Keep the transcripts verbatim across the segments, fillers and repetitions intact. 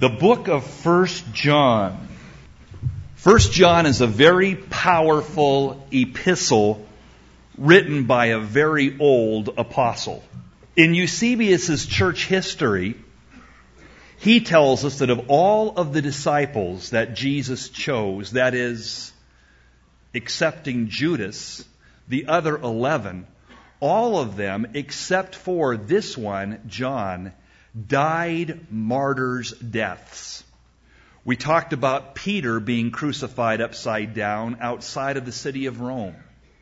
The book of First John. First John is a very powerful epistle written by a very old apostle. In Eusebius' church history, he tells us that of all of the disciples that Jesus chose, that is, excepting Judas, the other eleven, all of them, except for this one, John, died martyrs' deaths. We talked about Peter being crucified upside down outside of the city of Rome.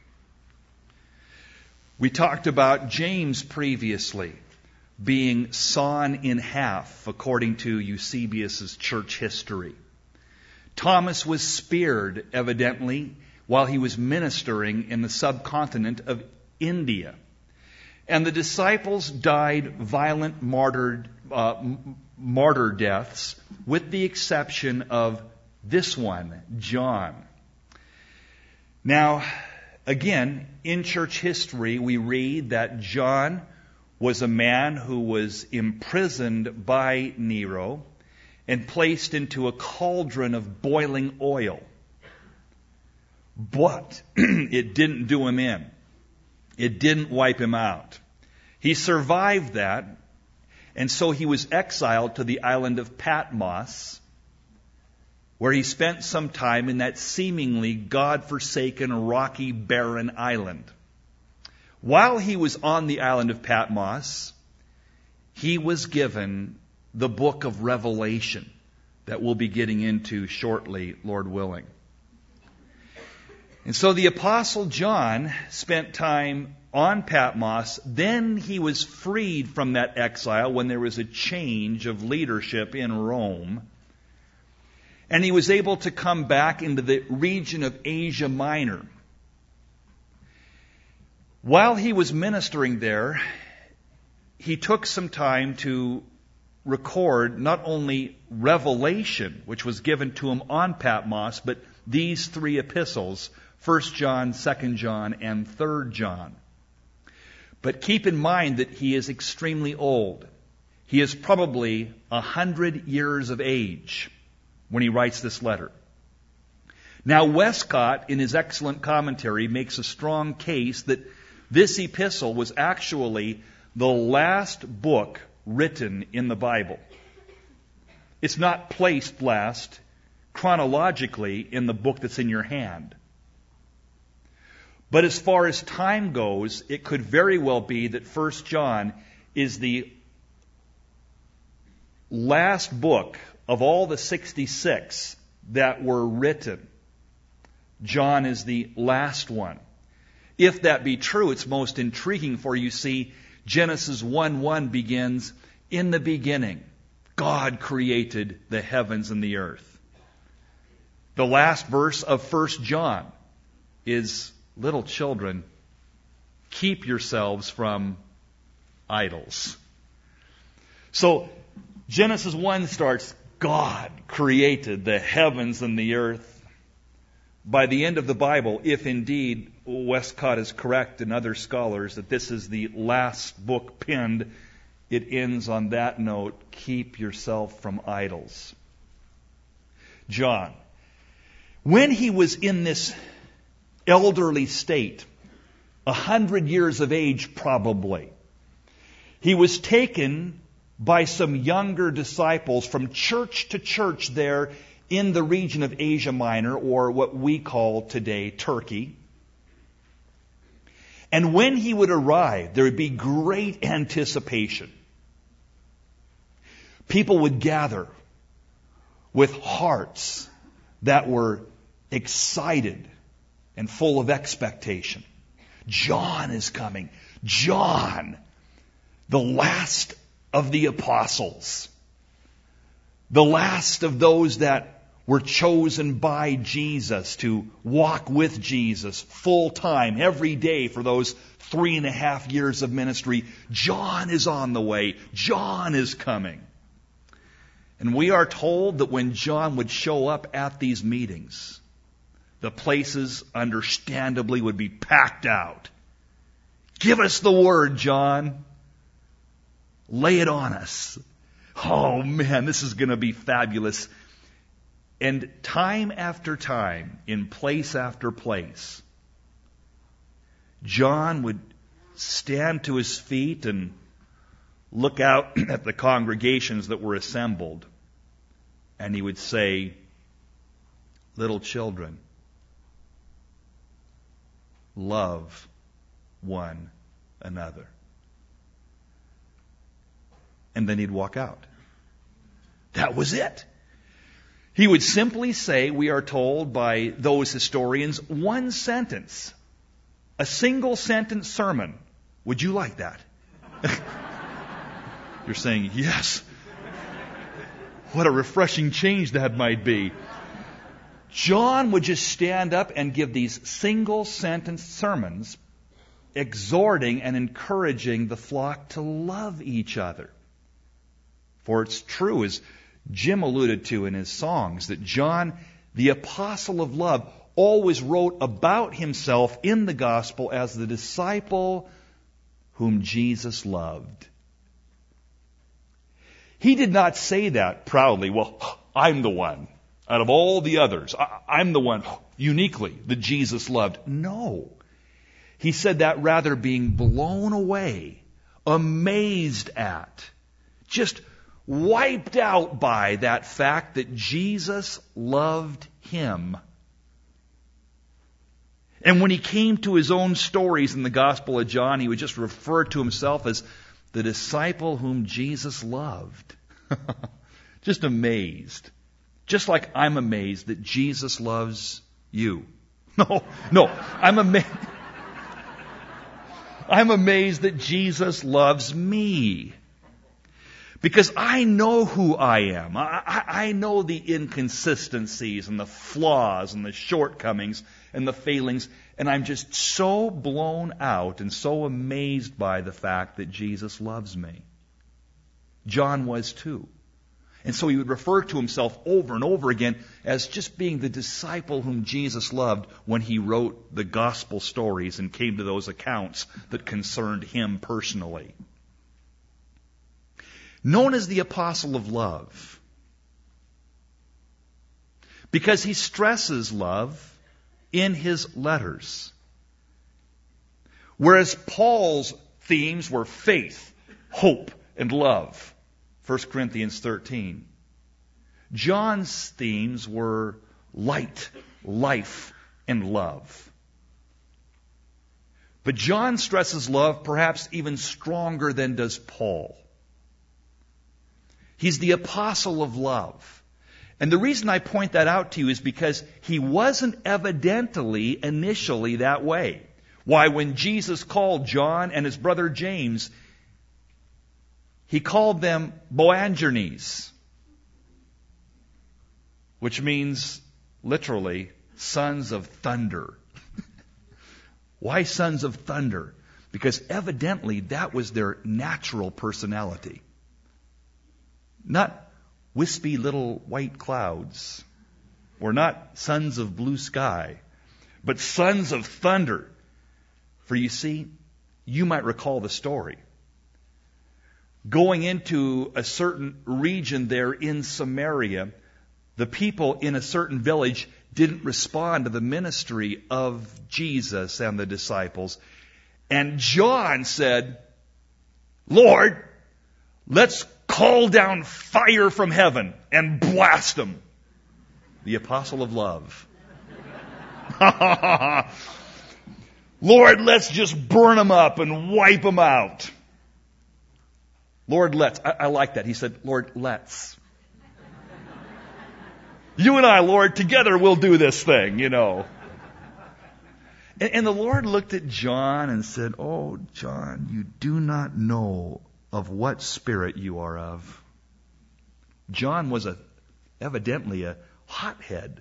We talked about James previously being sawn in half, according to Eusebius' church history. Thomas was speared, evidently, while he was ministering in the subcontinent of India. And the disciples died violent martyr, uh, martyr deaths, with the exception of this one, John. Now, again, in church history, we read that John was a man who was imprisoned by Nero and placed into a cauldron of boiling oil. But it didn't do him in. It didn't wipe him out. He survived that, and so he was exiled to the island of Patmos, where he spent some time in that seemingly God-forsaken, rocky, barren island. While he was on the island of Patmos, he was given the book of Revelation that we'll be getting into shortly, Lord willing. And so the Apostle John spent time on Patmos. Then he was freed from that exile when there was a change of leadership in Rome. And he was able to come back into the region of Asia Minor. While he was ministering there, he took some time to record not only Revelation, which was given to him on Patmos, but these three epistles, First John, Second John, and Third John. But keep in mind that he is extremely old. He is probably a hundred years of age when he writes this letter. Now, Westcott, in his excellent commentary, makes a strong case that this epistle was actually the last book written in the Bible. It's not placed last chronologically in the book that's in your hand. But as far as time goes, it could very well be that First John is the last book of all the sixty-six that were written. John is the last one. If that be true, it's most intriguing, for you see, Genesis one one begins, "In the beginning, God created the heavens and the earth." The last verse of First John is, "Little children, keep yourselves from idols." So Genesis one starts, God created the heavens and the earth. By the end of the Bible, if indeed Westcott is correct and other scholars that this is the last book penned, it ends on that note, keep yourself from idols. John, when he was in this elderly state, a hundred years of age probably, he was taken by some younger disciples from church to church there in the region of Asia Minor, or what we call today Turkey. And when he would arrive, there would be great anticipation. People would gather with hearts that were excited and full of expectation. John is coming. John, the last of the apostles. The last of those that were chosen by Jesus to walk with Jesus full time, every day for those three and a half years of ministry. John is on the way. John is coming. And we are told that when John would show up at these meetings, the places understandably would be packed out. Give us the word, John. Lay it on us. Oh man, this is going to be fabulous. And time after time, in place after place, John would stand to his feet and look out at the congregations that were assembled, and he would say, "Little children, love one another." And then he'd walk out. That was it. He would simply say, we are told by those historians, one sentence. A single sentence sermon. Would you like that? You're saying, yes. What a refreshing change that might be. John would just stand up and give these single sentence sermons, exhorting and encouraging the flock to love each other. For it's true, as Jim alluded to in his songs, that John, the apostle of love, always wrote about himself in the gospel as the disciple whom Jesus loved. He did not say that proudly, well, I'm the one. Out of all the others, I'm the one uniquely that Jesus loved. No. He said that rather being blown away, amazed at, just wiped out by that fact that Jesus loved him. And when he came to his own stories in the Gospel of John, he would just refer to himself as the disciple whom Jesus loved. Just amazed. Just like I'm amazed that Jesus loves you. No, no, I'm amazed. I'm amazed that Jesus loves me. Because I know who I am. I, I, I know the inconsistencies and the flaws and the shortcomings and the failings. And I'm just so blown out and so amazed by the fact that Jesus loves me. John was too. And so he would refer to himself over and over again as just being the disciple whom Jesus loved when he wrote the gospel stories and came to those accounts that concerned him personally. Known as the apostle of love, because he stresses love in his letters. Whereas Paul's themes were faith, hope, and love. First Corinthians thirteen. John's themes were light, life, and love. But John stresses love perhaps even stronger than does Paul. He's the apostle of love. And the reason I point that out to you is because he wasn't evidently initially that way. Why, when Jesus called John and his brother James, he called them Boanerges, which means literally sons of thunder. Why sons of thunder? Because evidently that was their natural personality. Not wispy little white clouds, or not sons of blue sky, but sons of thunder. For you see, you might recall the story. Going into a certain region there in Samaria, the people in a certain village didn't respond to the ministry of Jesus and the disciples. And John said, Lord, let's call down fire from heaven and blast them. The apostle of love. Lord, let's just burn them up and wipe them out. Lord, let's. I, I like that. He said, Lord, let's. You and I, Lord, together we'll do this thing, you know. And, and the Lord looked at John and said, oh, John, you do not know of what spirit you are of. John was a evidently a hothead,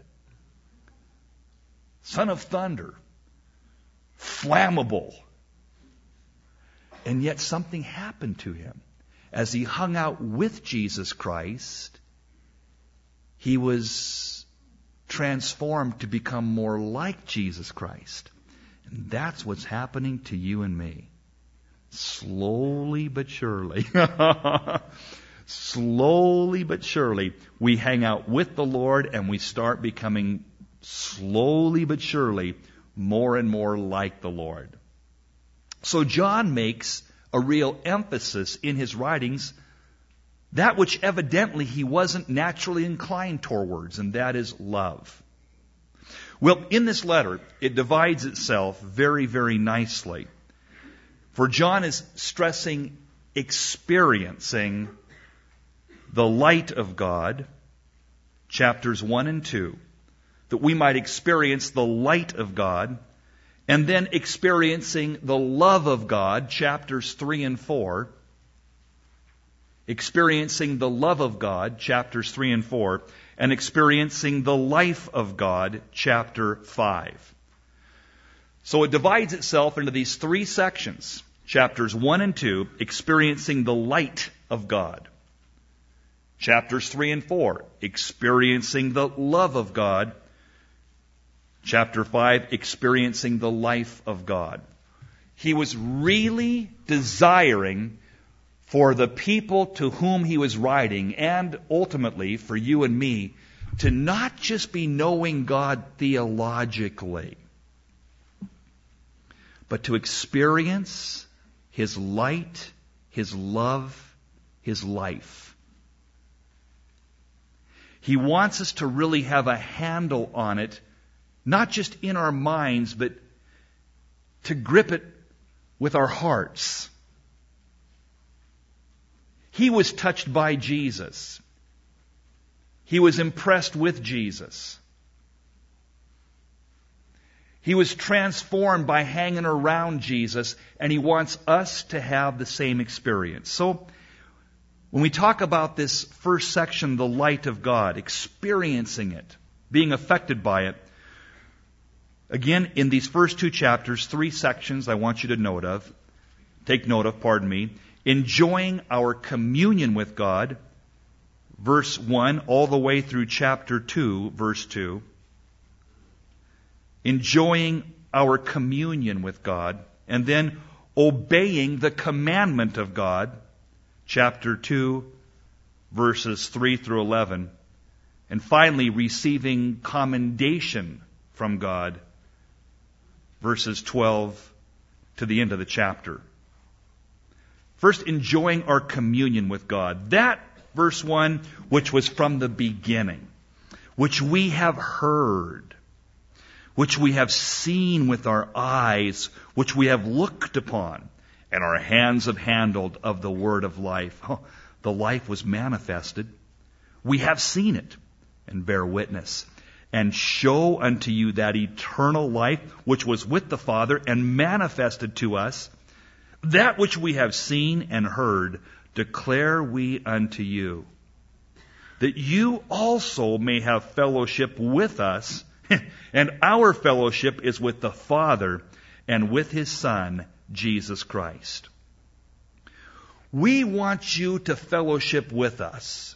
son of thunder, flammable. And yet something happened to him. As he hung out with Jesus Christ, he was transformed to become more like Jesus Christ. And that's what's happening to you and me. Slowly but surely. slowly but surely, we hang out with the Lord and we start becoming slowly but surely more and more like the Lord. So John makes a real emphasis in his writings, that which evidently he wasn't naturally inclined towards, and that is love. Well, in this letter, it divides itself very, very nicely. For John is stressing experiencing the light of God, chapters one and two, that we might experience the light of God, and then experiencing the love of God, chapters three and four, experiencing the love of God, chapters three and four, and experiencing the life of God, chapter five. So it divides itself into these three sections, chapters one and two, experiencing the light of God. Chapters three and four, experiencing the love of God. Chapter five, experiencing the life of God. He was really desiring for the people to whom he was writing, and ultimately for you and me, to not just be knowing God theologically, but to experience His light, His love, His life. He wants us to really have a handle on it, not just in our minds, but to grip it with our hearts. He was touched by Jesus. He was impressed with Jesus. He was transformed by hanging around Jesus, and he wants us to have the same experience. So, when we talk about this first section, the light of God, experiencing it, being affected by it, again, in these first two chapters, three sections I want you to note of, take note of, pardon me, enjoying our communion with God, verse one, all the way through chapter two, verse two. Enjoying our communion with God, and then obeying the commandment of God, chapter two, verses three through eleven. And finally, receiving commendation from God, verses twelve to the end of the chapter. First, enjoying our communion with God. That, verse one, which was from the beginning, which we have heard, which we have seen with our eyes, which we have looked upon, and our hands have handled of the word of life. Oh, the life was manifested. We have seen it, and bear witness, and show unto you that eternal life which was with the Father and manifested to us. That which we have seen and heard declare we unto you, that you also may have fellowship with us, and our fellowship is with the Father and with His Son, Jesus Christ. We want you to fellowship with us,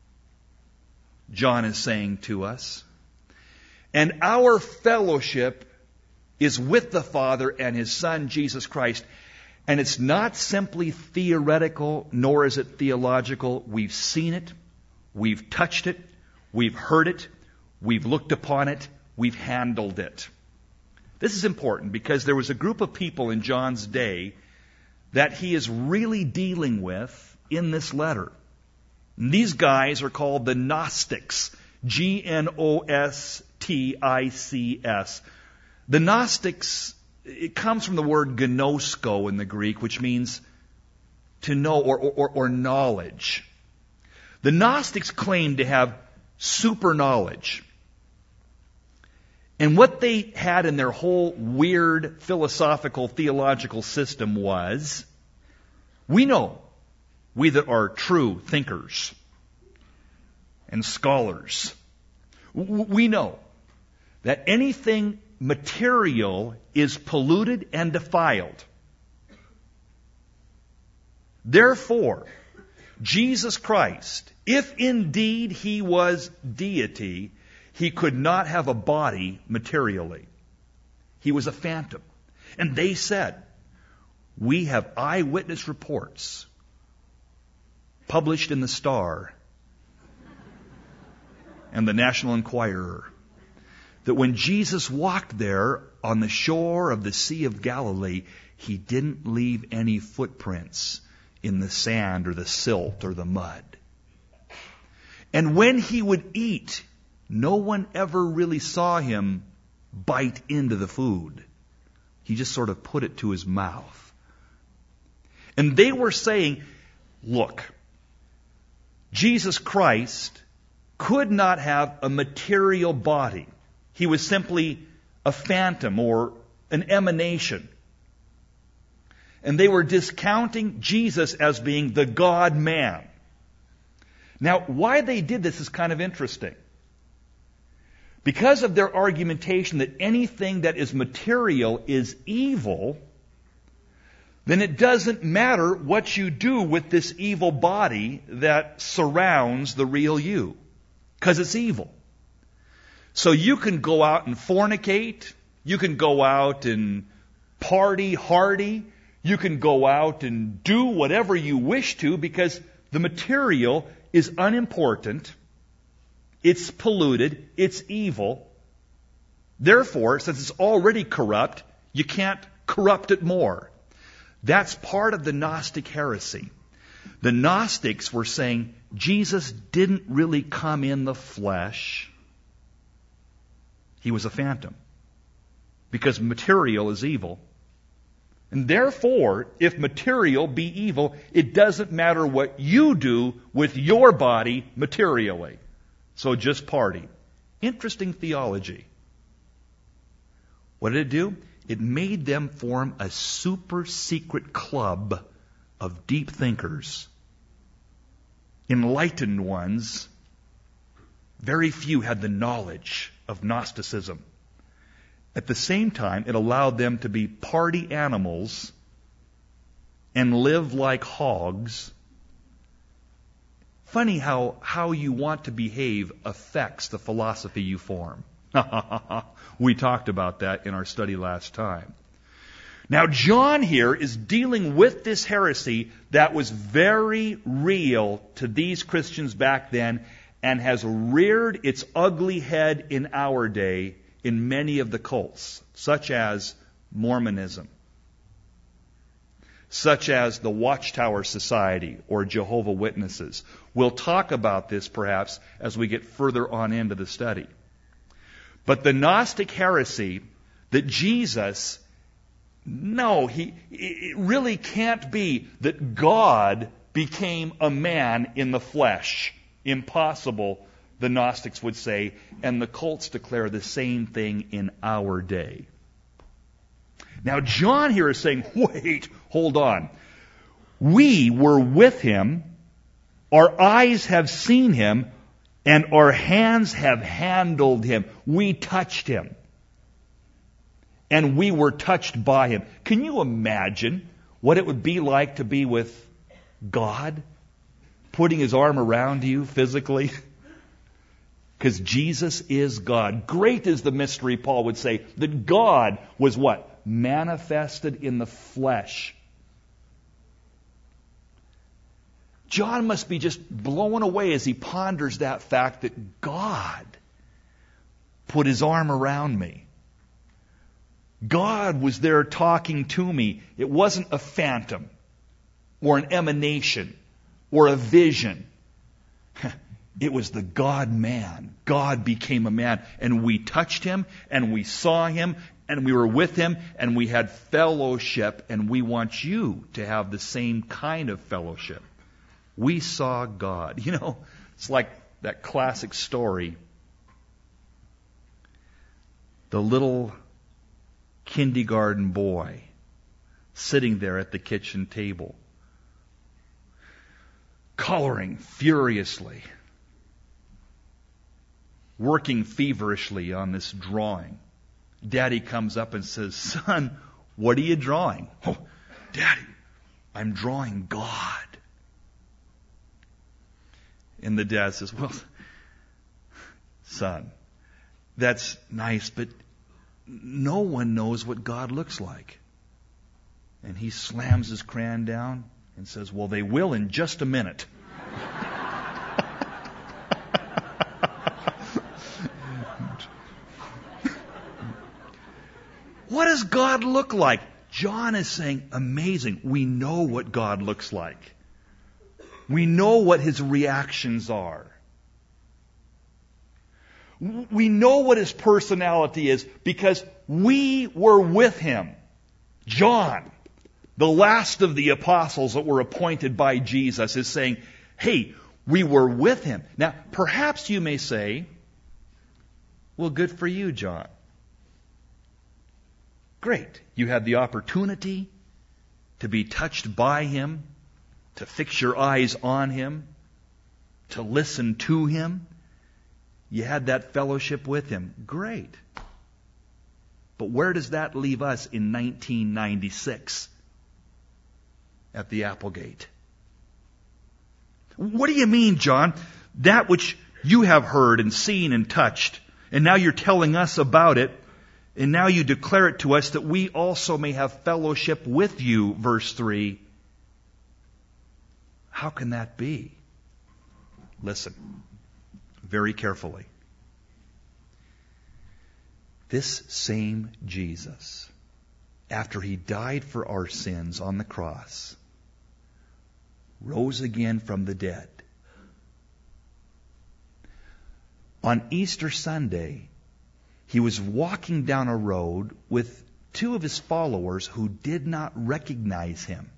John is saying to us. And our fellowship is with the Father and His Son, Jesus Christ. And it's not simply theoretical, nor is it theological. We've seen it, we've touched it, we've heard it, we've looked upon it, we've handled it. This is important because there was a group of people in John's day that he is really dealing with in this letter. And these guys are called the Gnostics. G N O S T I C S. The Gnostics, it comes from the word gnosko in the Greek, which means to know or, or, or knowledge. The Gnostics claimed to have super knowledge. And what they had in their whole weird philosophical, theological system was, we know, we that are true thinkers and scholars, we know that anything material is polluted and defiled. Therefore, Jesus Christ, if indeed He was deity, He could not have a body materially. He was a phantom. And they said, we have eyewitness reports published in the Star and the National Enquirer, that when Jesus walked there on the shore of the Sea of Galilee, he didn't leave any footprints in the sand or the silt or the mud. And when he would eat, no one ever really saw him bite into the food. He just sort of put it to his mouth. And they were saying, look, Jesus Christ could not have a material body. He was simply a phantom or an emanation. And they were discounting Jesus as being the God-man. Now, why they did this is kind of interesting. Because of their argumentation that anything that is material is evil, then it doesn't matter what you do with this evil body that surrounds the real you, because it's evil. So you can go out and fornicate, you can go out and party hardy, you can go out and do whatever you wish to, because the material is unimportant, it's polluted, it's evil. Therefore, since it's already corrupt, you can't corrupt it more. That's part of the Gnostic heresy. The Gnostics were saying Jesus didn't really come in the flesh. He was a phantom. Because material is evil. And therefore, if material be evil, it doesn't matter what you do with your body materially. So just party. Interesting theology. What did it do? It made them form a super secret club of deep thinkers. Enlightened ones. Very few had the knowledge of Gnosticism. At the same time, it allowed them to be party animals and live like hogs. Funny how, how you want to behave affects the philosophy you form. We talked about that in our study last time. Now, John here is dealing with this heresy that was very real to these Christians back then and has reared its ugly head in our day in many of the cults, such as Mormonism, such as the Watchtower Society or Jehovah's Witnesses. We'll talk about this perhaps as we get further on into the study. But the Gnostic heresy that Jesus, no, he, it really can't be that God became a man in the flesh. Impossible, the Gnostics would say, and the cults declare the same thing in our day. Now, John here is saying, wait, hold on. We were with him, our eyes have seen him, and our hands have handled him. We touched him. And we were touched by him. Can you imagine what it would be like to be with God? Putting his arm around you physically? Because Jesus is God. Great is the mystery, Paul would say, that God was what? Manifested in the flesh. John must be just blown away as he ponders that fact that God put his arm around me. God was there talking to me. It wasn't a phantom or an emanation or a vision. It was the God-man. God became a man, and we touched him, and we saw him, and we were with him, and we had fellowship, and we want you to have the same kind of fellowship. We saw God. You know, it's like that classic story. The little kindergarten boy sitting there at the kitchen table, coloring furiously, working feverishly on this drawing. Daddy comes up and says, "Son, what are you drawing?" "Oh, Daddy, I'm drawing God." And the dad says, "Well, son, that's nice, but no one knows what God looks like." And he slams his crayon down and says, "Well, they will in just a minute." What does God look like? John is saying, amazing. We know what God looks like. We know what his reactions are. We know what his personality is because we were with him. John, the last of the apostles that were appointed by Jesus, is saying, hey, we were with him. Now, perhaps you may say, well, good for you, John. Great. You had the opportunity to be touched by him, to fix your eyes on him, to listen to him. You had that fellowship with him. Great. But where does that leave us in nineteen ninety-six at the Applegate? What do you mean, John? That which you have heard and seen and touched, and now you're telling us about it, and now you declare it to us that we also may have fellowship with you, verse three. How can that be? Listen very carefully. This same Jesus, after he died for our sins on the cross, rose again from the dead. On Easter Sunday, he was walking down a road with two of his followers who did not recognize him.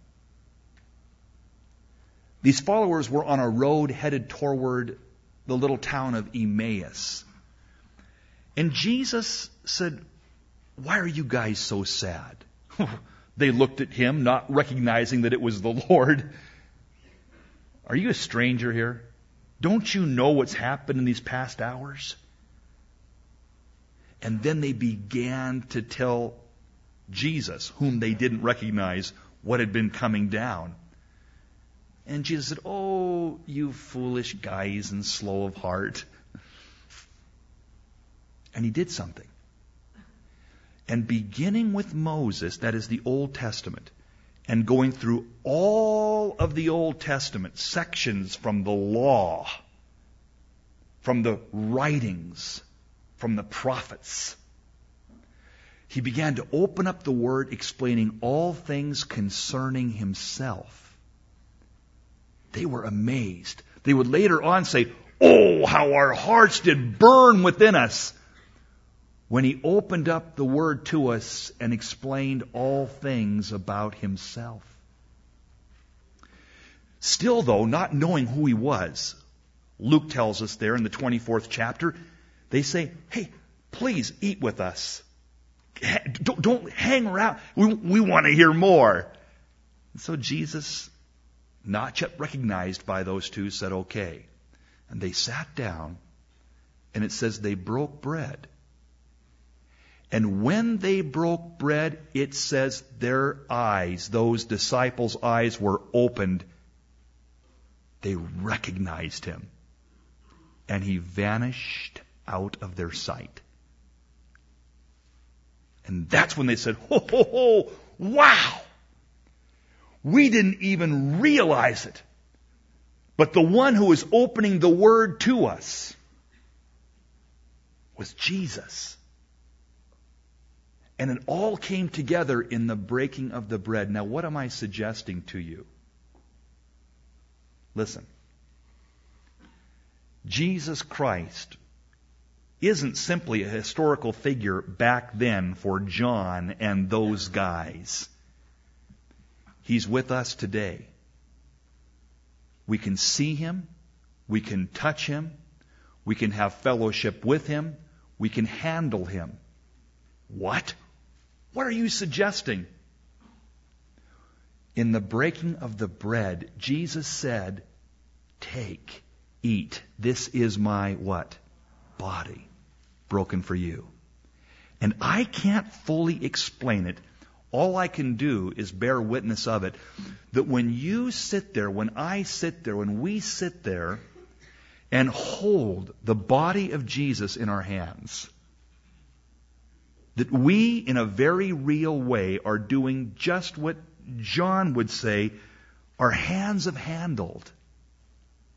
These followers were on a road headed toward the little town of Emmaus. And Jesus said, why are you guys so sad? They looked at him, not recognizing that it was the Lord. Are you a stranger here? Don't you know what's happened in these past hours? And then they began to tell Jesus, whom they didn't recognize, what had been coming down. And Jesus said, oh, you foolish guys and slow of heart. And he did something. And beginning with Moses, that is the Old Testament, and going through all of the Old Testament, sections from the law, from the writings, from the prophets, he began to open up the Word, explaining all things concerning himself. They were amazed. They would later on say, oh, how our hearts did burn within us when he opened up the Word to us and explained all things about himself. Still, though, not knowing who he was, Luke tells us there in the twenty-fourth chapter, they say, hey, please eat with us. Don't, don't hang around. We, we want to hear more. And so Jesus, not yet recognized by those two, said, okay. And they sat down, and it says they broke bread. And when they broke bread, it says their eyes, those disciples' eyes, were opened. They recognized him. And he vanished out of their sight. And that's when they said, ho, ho, ho, wow! We didn't even realize it. But the one who was opening the Word to us was Jesus. And it all came together in the breaking of the bread. Now, what am I suggesting to you? Listen. Jesus Christ isn't simply a historical figure back then for John and those guys. He's with us today. We can see him. We can touch him. We can have fellowship with him. We can handle him. What? What are you suggesting? In the breaking of the bread, Jesus said, take, eat. This is my what? Body, broken for you. And I can't fully explain it. All I can do is bear witness of it. That when you sit there, when I sit there, when we sit there and hold the body of Jesus in our hands, that we, in a very real way, are doing just what John would say our hands have handled.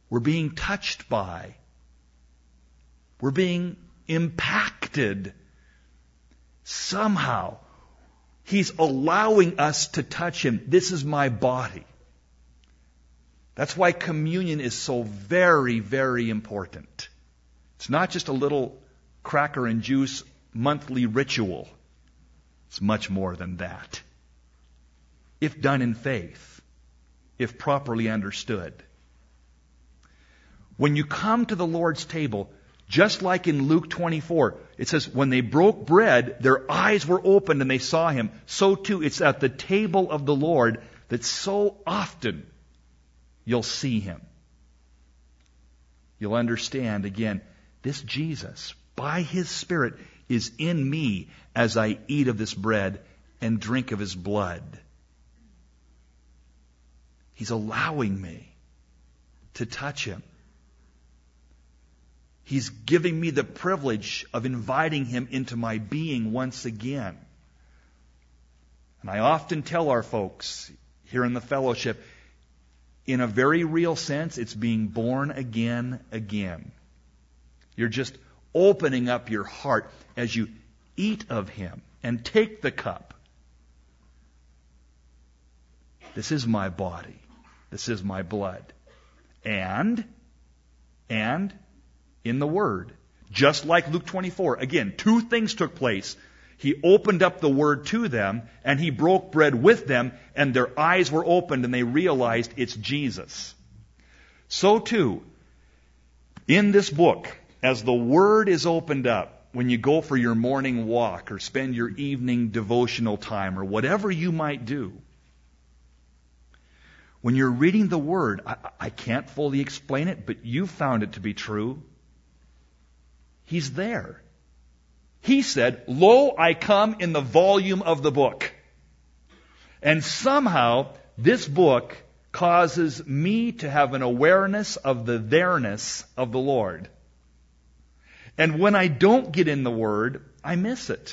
we're being touched by, we're being impacted. Somehow, He's allowing us to touch Him. This is my body. That's why communion is so very, very important. It's not just a little cracker and juice monthly ritual. It's much more than that. If done in faith, if properly understood. When you come to the Lord's table, just like in Luke twenty-four, it says, when they broke bread, their eyes were opened and they saw Him. So too, it's at the table of the Lord that so often you'll see Him. You'll understand again, this Jesus, by His Spirit, is in me as I eat of this bread and drink of His blood. He's allowing me to touch Him. He's giving me the privilege of inviting Him into my being once again. And I often tell our folks here in the fellowship, in a very real sense, it's being born again again. You're just opening up your heart as you eat of Him and take the cup. This is my body. This is my blood. And, and, in the Word, just like Luke twenty-four, again, two things took place. He opened up the Word to them, and He broke bread with them, and their eyes were opened, and they realized it's Jesus. So too, in this book, as the Word is opened up, when you go for your morning walk, or spend your evening devotional time, or whatever you might do, when you're reading the Word, I, I can't fully explain it, but you found it to be true. He's there. He said, "Lo, I come in the volume of the book." And somehow, this book causes me to have an awareness of the there-ness of the Lord. And when I don't get in the Word, I miss it.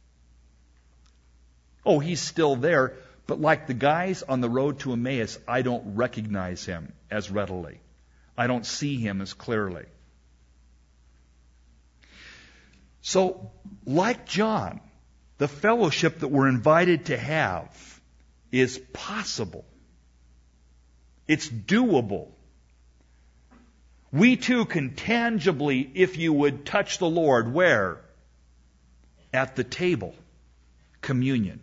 Oh, He's still there, but like the guys on the road to Emmaus, I don't recognize Him as readily. I don't see Him as clearly. So, like John, the fellowship that we're invited to have is possible. It's doable. We too can tangibly, if you would, touch the Lord. Where? At the table. Communion.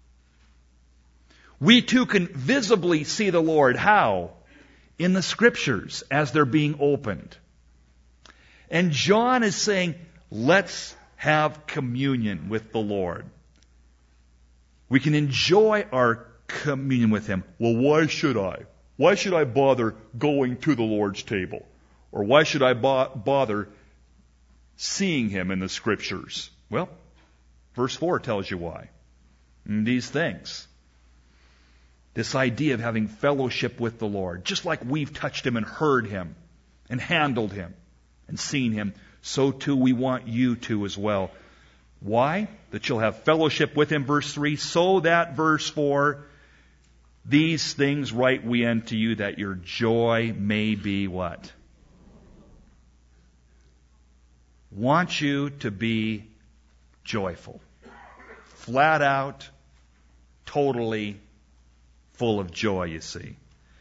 We too can visibly see the Lord. How? In the Scriptures as they're being opened. And John is saying, let's have communion with the Lord. We can enjoy our communion with Him. Well, why should I? Why should I bother going to the Lord's table? Or why should I bo- bother seeing Him in the Scriptures? Well, verse four tells you why. And these things. This idea of having fellowship with the Lord. Just like we've touched Him and heard Him and handled Him and seen Him, so too we want you to as well. Why? That you'll have fellowship with Him, verse three, so that, verse four, these things write we unto you, that your joy may be what? Want you to be joyful. Flat out, totally full of joy, you see.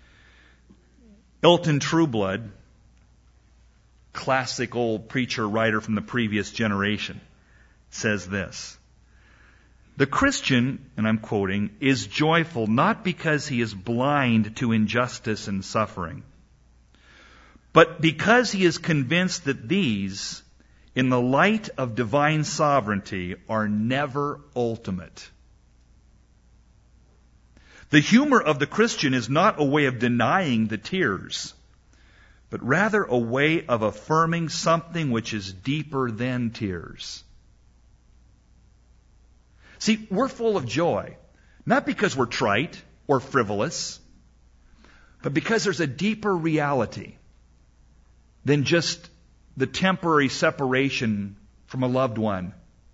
Elton Trueblood, classic old preacher writer from the previous generation, says this: the Christian, and I'm quoting, is joyful not because he is blind to injustice and suffering, but because he is convinced that these, in the light of divine sovereignty, are never ultimate. The humor of the Christian is not a way of denying the tears, but rather a way of affirming something which is deeper than tears. See, we're full of joy, not because we're trite or frivolous, but because there's a deeper reality than just the temporary separation from a loved one,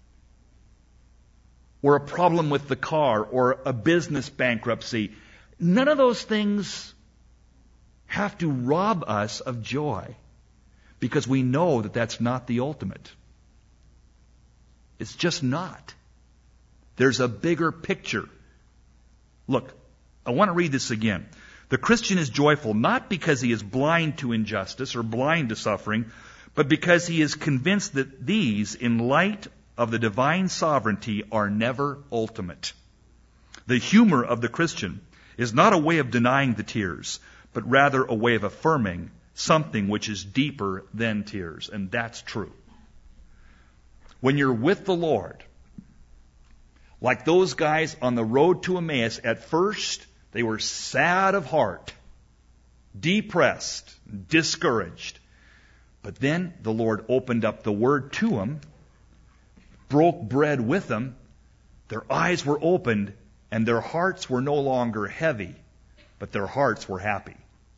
or a problem with the car, or a business bankruptcy. None of those things have to rob us of joy because we know that that's not the ultimate. It's just not. There's a bigger picture. Look, I want to read this again. The Christian is joyful not because he is blind to injustice or blind to suffering, but because he is convinced that these, in light of the divine sovereignty, are never ultimate. The humor of the Christian is not a way of denying the tears, but rather a way of affirming something which is deeper than tears. And that's true. When you're with the Lord, like those guys on the road to Emmaus, at first they were sad of heart, depressed, discouraged. But then the Lord opened up the Word to them, broke bread with them, their eyes were opened, and their hearts were no longer heavy, but their hearts were happy.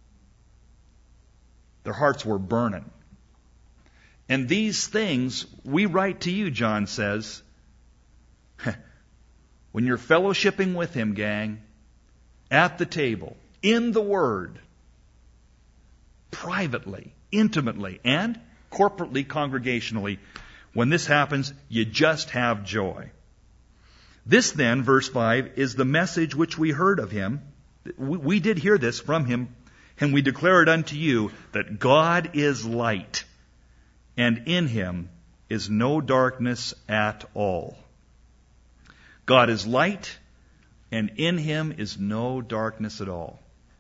Their hearts were burning. And these things we write to you, John says, when you're fellowshipping with Him, gang, at the table, in the Word, privately, intimately, and corporately, congregationally, when this happens, you just have joy. This then, verse five, is the message which we heard of Him. We, we did hear this from Him, and we declare it unto you, that God is light, and in Him is no darkness at all. God is light, and in Him is no darkness at all.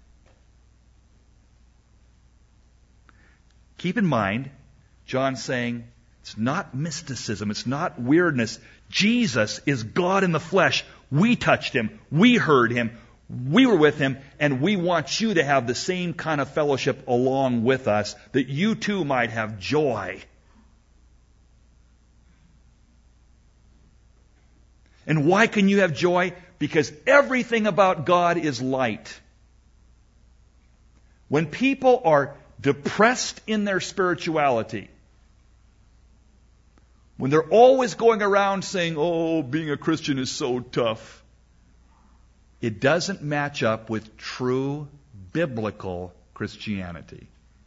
Keep in mind, John's saying, it's not mysticism, it's not weirdness. Jesus is God in the flesh. We touched Him, we heard Him, we were with Him, and we want you to have the same kind of fellowship along with us, that you too might have joy. And why can you have joy? Because everything about God is light. When people are depressed in their spirituality, when they're always going around saying, oh, being a Christian is so tough, it doesn't match up with true biblical Christianity.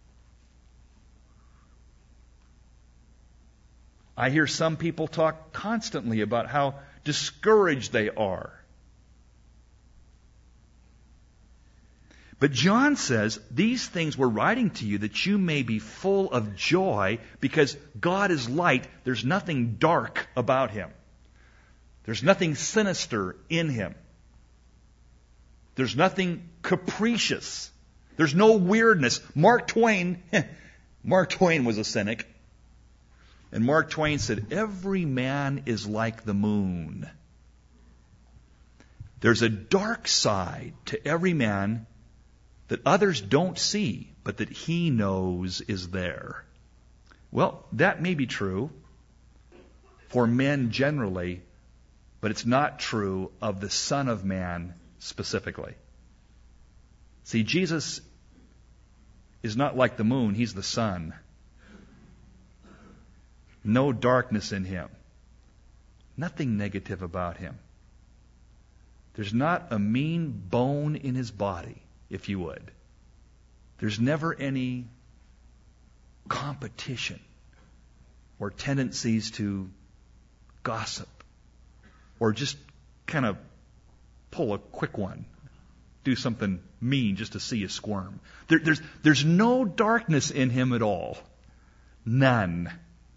I hear some people talk constantly about how discouraged they are. But John says, these things we're writing to you that you may be full of joy, because God is light. There's nothing dark about Him. There's nothing sinister in Him. There's nothing capricious. There's no weirdness. Mark Twain, Mark Twain was a cynic. And Mark Twain said, every man is like the moon. There's a dark side to every man that others don't see, but that he knows is there. Well, that may be true for men generally, but it's not true of the Son of Man specifically. See, Jesus is not like the moon, He's the sun. No darkness in Him. Nothing negative about Him. There's not a mean bone in His body, if you would. There's never any competition or tendencies to gossip or just kind of pull a quick one, do something mean just to see you squirm. There, there's, there's no darkness in Him at all. None.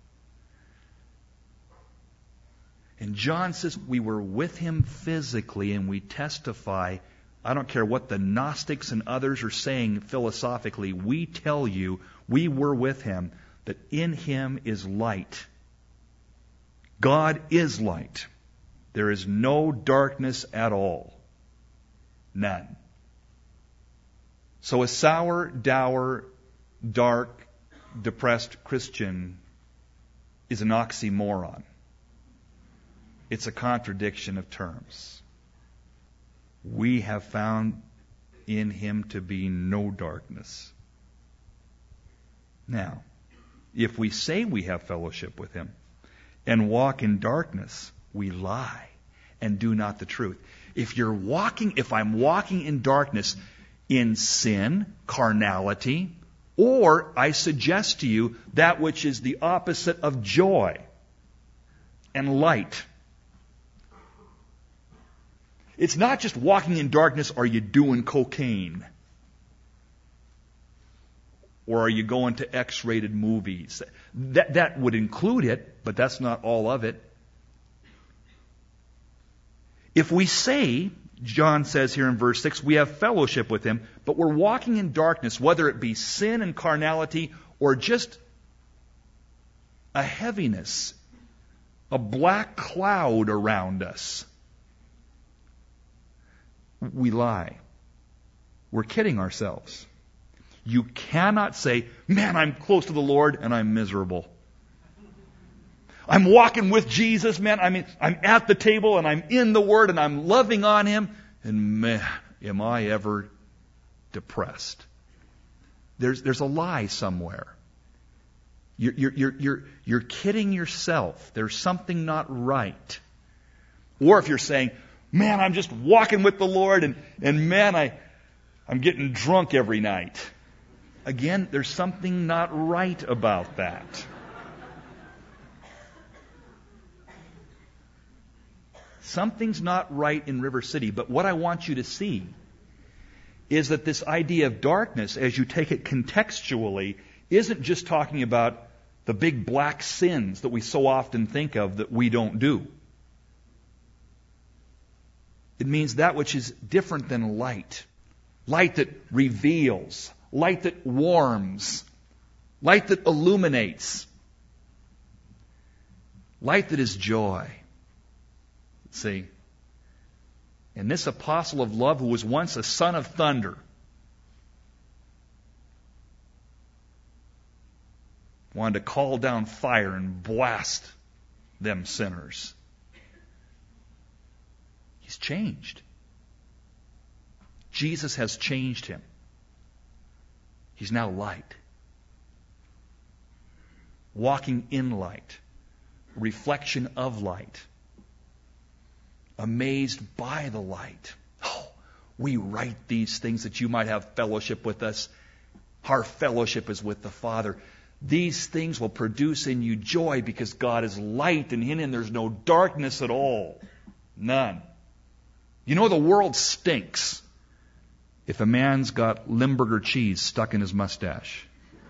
And John says we were with Him physically, and we testify. I don't care what the Gnostics and others are saying philosophically. We tell you we were with Him, that in Him is light. God is light. There is no darkness at all. None. So a sour, dour, dark, depressed Christian is an oxymoron. It's a contradiction of terms. We have found in Him to be no darkness. Now, if we say we have fellowship with Him and walk in darkness, we lie and do not the truth. If you're walking, if I'm walking in darkness, in sin, carnality, or I suggest to you that which is the opposite of joy and light. It's not just walking in darkness. Are you doing cocaine? Or are you going to X-rated movies? That, that would include it, but that's not all of it. If we say, John says here in verse six, we have fellowship with Him, but we're walking in darkness, whether it be sin and carnality or just a heaviness, a black cloud around us, we lie. We're kidding ourselves. You cannot say, man, I'm close to the Lord and I'm miserable. I'm walking with Jesus, man. I mean, I'm at the table and I'm in the Word and I'm loving on Him. And man, am I ever depressed? There's, there's a lie somewhere. You're, you're, you're, you're, you're kidding yourself. There's something not right. Or if you're saying, man, I'm just walking with the Lord and, and man, I, I'm getting drunk every night. Again, there's something not right about that. Something's not right in River City, but what I want you to see is that this idea of darkness, as you take it contextually, isn't just talking about the big black sins that we so often think of that we don't do. It means that which is different than light. Light that reveals. Light that warms. Light that illuminates. Light that is joy. See? And this apostle of love, who was once a son of thunder, wanted to call down fire and blast them sinners. He's changed. Jesus has changed him. He's now light. Walking in light. Reflection of light. Amazed by the light. Oh, we write these things that you might have fellowship with us. Our fellowship is with the Father. These things will produce in you joy because God is light and in Him there's no darkness at all. None. You know the world stinks if a man's got Limburger cheese stuck in his mustache.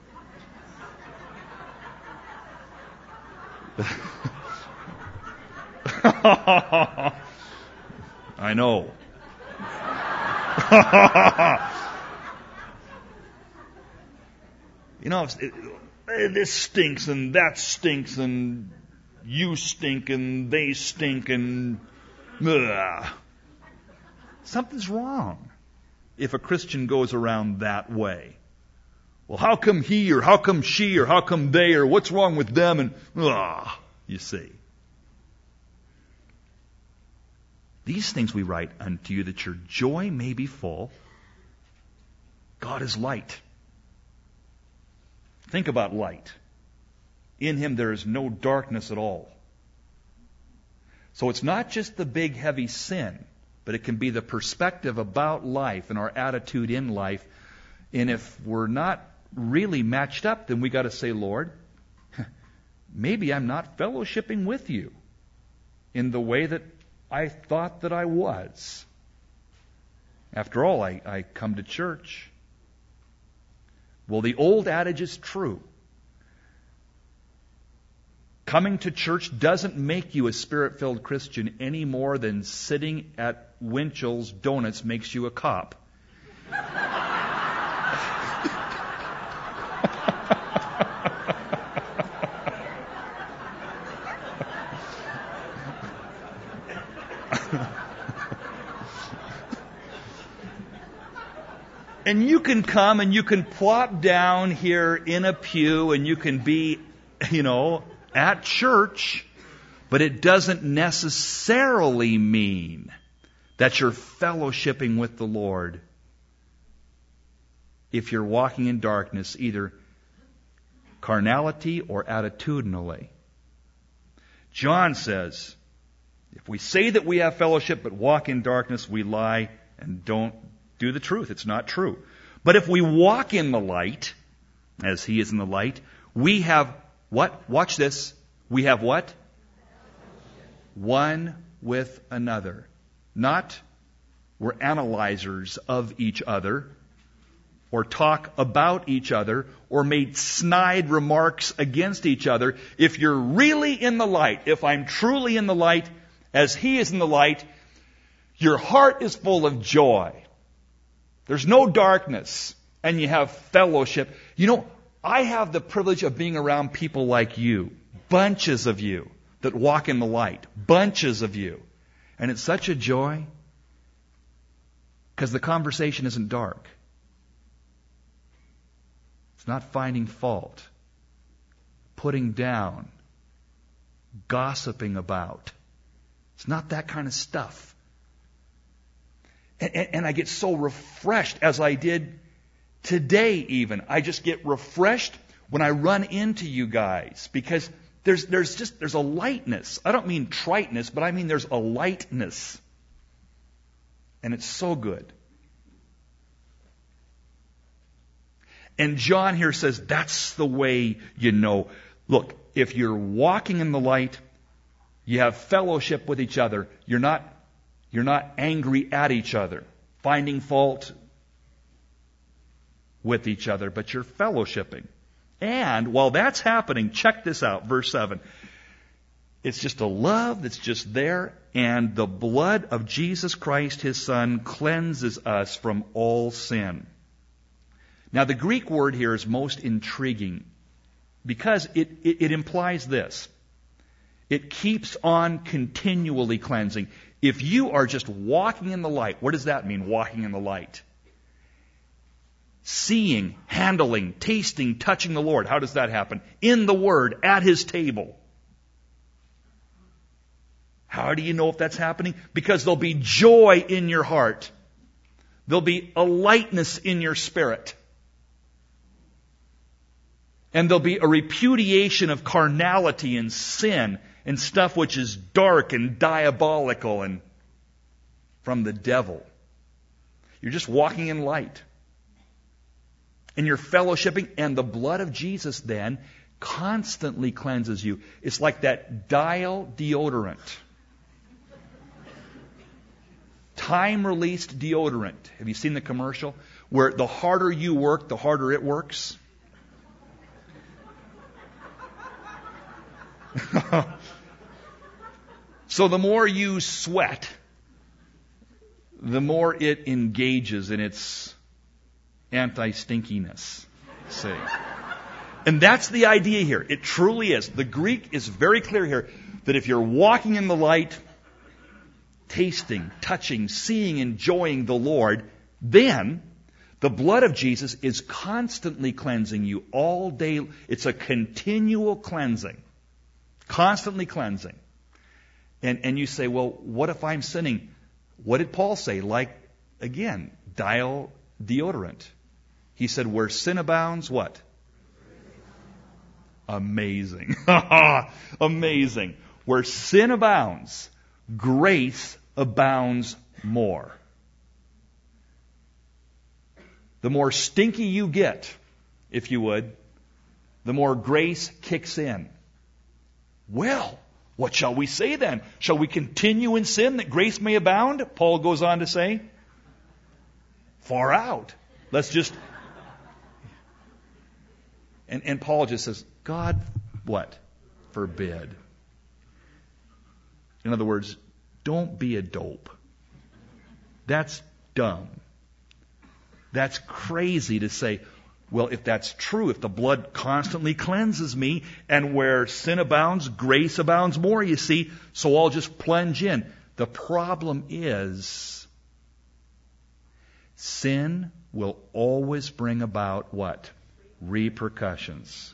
I know. You know, it, it, this stinks and that stinks and you stink and they stink and ugh. Something's wrong if a Christian goes around that way. Well, how come he or how come she or how come they or what's wrong with them and ugh, you see. These things we write unto you that your joy may be full. God is light. Think about light. In Him there is no darkness at all. So it's not just the big heavy sin, but it can be the perspective about life and our attitude in life. And if we're not really matched up, then we got to say, Lord, maybe I'm not fellowshipping with you in the way that I thought that I was. After all, I, I come to church. Well, the old adage is true. Coming to church doesn't make you a Spirit-filled Christian any more than sitting at Winchell's Donuts makes you a cop. And you can come and you can plop down here in a pew and you can be, you know, at church, but it doesn't necessarily mean that you're fellowshipping with the Lord if you're walking in darkness, either carnality or attitudinally. John says, if we say that we have fellowship but walk in darkness, we lie and don't do the truth. It's not true. But if we walk in the light, as He is in the light, we have what? Watch this. We have what? One with another. Not we're analyzers of each other, or talk about each other, or made snide remarks against each other. If you're really in the light, if I'm truly in the light, as He is in the light, your heart is full of joy. There's no darkness, and you have fellowship. You know, I have the privilege of being around people like you, bunches of you that walk in the light, bunches of you. And it's such a joy because the conversation isn't dark. It's not finding fault, putting down, gossiping about. It's not that kind of stuff. And, and, and I get so refreshed, as I did today even. I just get refreshed when I run into you guys, because there's there's just there's a lightness. I don't mean triteness, but I mean there's a lightness. And it's so good. And John here says that's the way you know. Look, if you're walking in the light, you have fellowship with each other. You're not you're not angry at each other, finding fault with each other, but you're fellowshipping. And while that's happening, check this out, verse seven. It's just a love that's just there, and the blood of Jesus Christ, His Son, cleanses us from all sin. Now, the Greek word here is most intriguing because it, it, it implies this. It keeps on continually cleansing. If you are just walking in the light, what does that mean, walking in the light? Seeing, handling, tasting, touching the Lord. How does that happen? In the Word, at His table. How do you know if that's happening? Because there'll be joy in your heart. There'll be a lightness in your spirit. And there'll be a repudiation of carnality and sin and stuff which is dark and diabolical and from the devil. You're just walking in light. And you're fellowshipping, and the blood of Jesus then constantly cleanses you. It's like that Dial deodorant. Time-released deodorant. Have you seen the commercial? Where the harder you work, the harder it works. So the more you sweat, the more it engages in its anti-stinkiness. See? And that's the idea here. It truly is. The Greek is very clear here that if you're walking in the light, tasting, touching, seeing, enjoying the Lord, then the blood of Jesus is constantly cleansing you all day. It's a continual cleansing. Constantly cleansing. And, and you say, well, what if I'm sinning? What did Paul say? Like, again, Dial deodorant. He said, where sin abounds, what? Amazing. Amazing. Where sin abounds, grace abounds more. The more stinky you get, if you would, the more grace kicks in. Well, what shall we say then? Shall we continue in sin that grace may abound? Paul goes on to say, far out. Let's just... And, and Paul just says, God, what? Forbid. In other words, don't be a dope. That's dumb. That's crazy to say, well, if that's true, if the blood constantly cleanses me, and where sin abounds, grace abounds more, you see, so I'll just plunge in. The problem is, sin will always bring about what? Repercussions.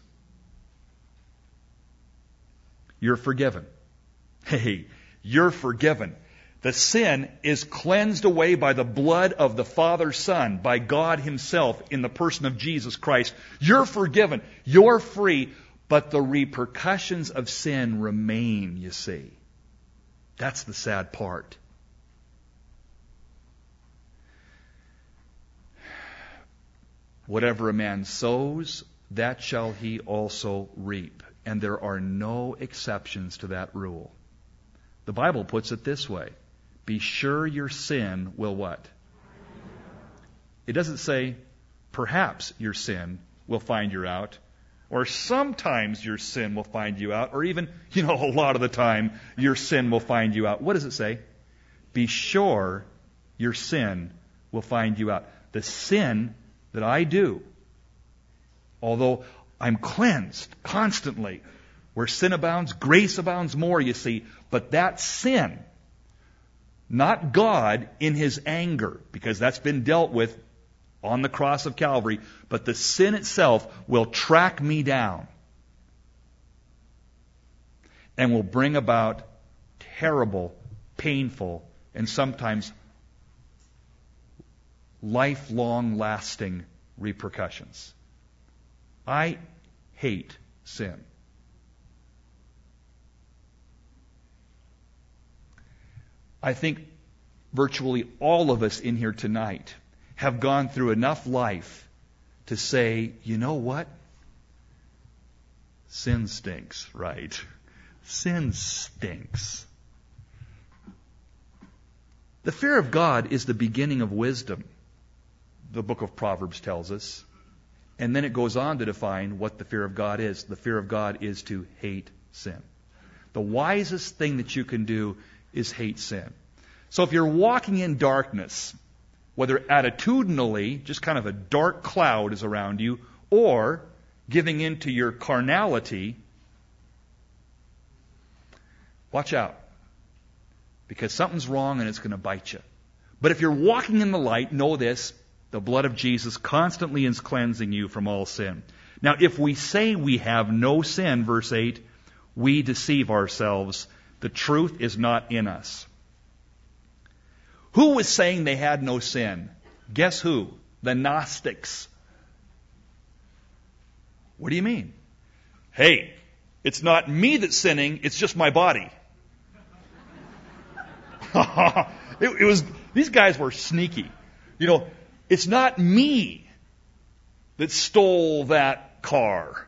You're forgiven. Hey, you're forgiven. The sin is cleansed away by the blood of the Father, Son, by God Himself in the person of Jesus Christ. You're forgiven. You're free. But the repercussions of sin remain, you see. That's the sad part. Whatever a man sows, that shall he also reap. And there are no exceptions to that rule. The Bible puts it this way. Be sure your sin will what? It doesn't say, perhaps your sin will find you out, or sometimes your sin will find you out, or even, you know, a lot of the time your sin will find you out. What does it say? Be sure your sin will find you out. The sin that I do, although I'm cleansed constantly, where sin abounds, grace abounds more, you see, but that sin, not God in His anger, because that's been dealt with on the cross of Calvary, but the sin itself will track me down and will bring about terrible, painful, and sometimes lifelong lasting repercussions. I hate sin. I think virtually all of us in here tonight have gone through enough life to say, you know what? Sin stinks, right? Sin stinks. The fear of God is the beginning of wisdom, the book of Proverbs tells us. And then it goes on to define what the fear of God is. The fear of God is to hate sin. The wisest thing that you can do is hate sin. So if you're walking in darkness, whether attitudinally, just kind of a dark cloud is around you, or giving in to your carnality, watch out. Because something's wrong and it's going to bite you. But if you're walking in the light, know this, the blood of Jesus constantly is cleansing you from all sin. Now, if we say we have no sin, verse eight, we deceive ourselves. The truth is not in us. Who was saying they had no sin? Guess who? The Gnostics. What do you mean? Hey, it's not me that's sinning, it's just my body. it, it was, these guys were sneaky. You know, it's not me that stole that car.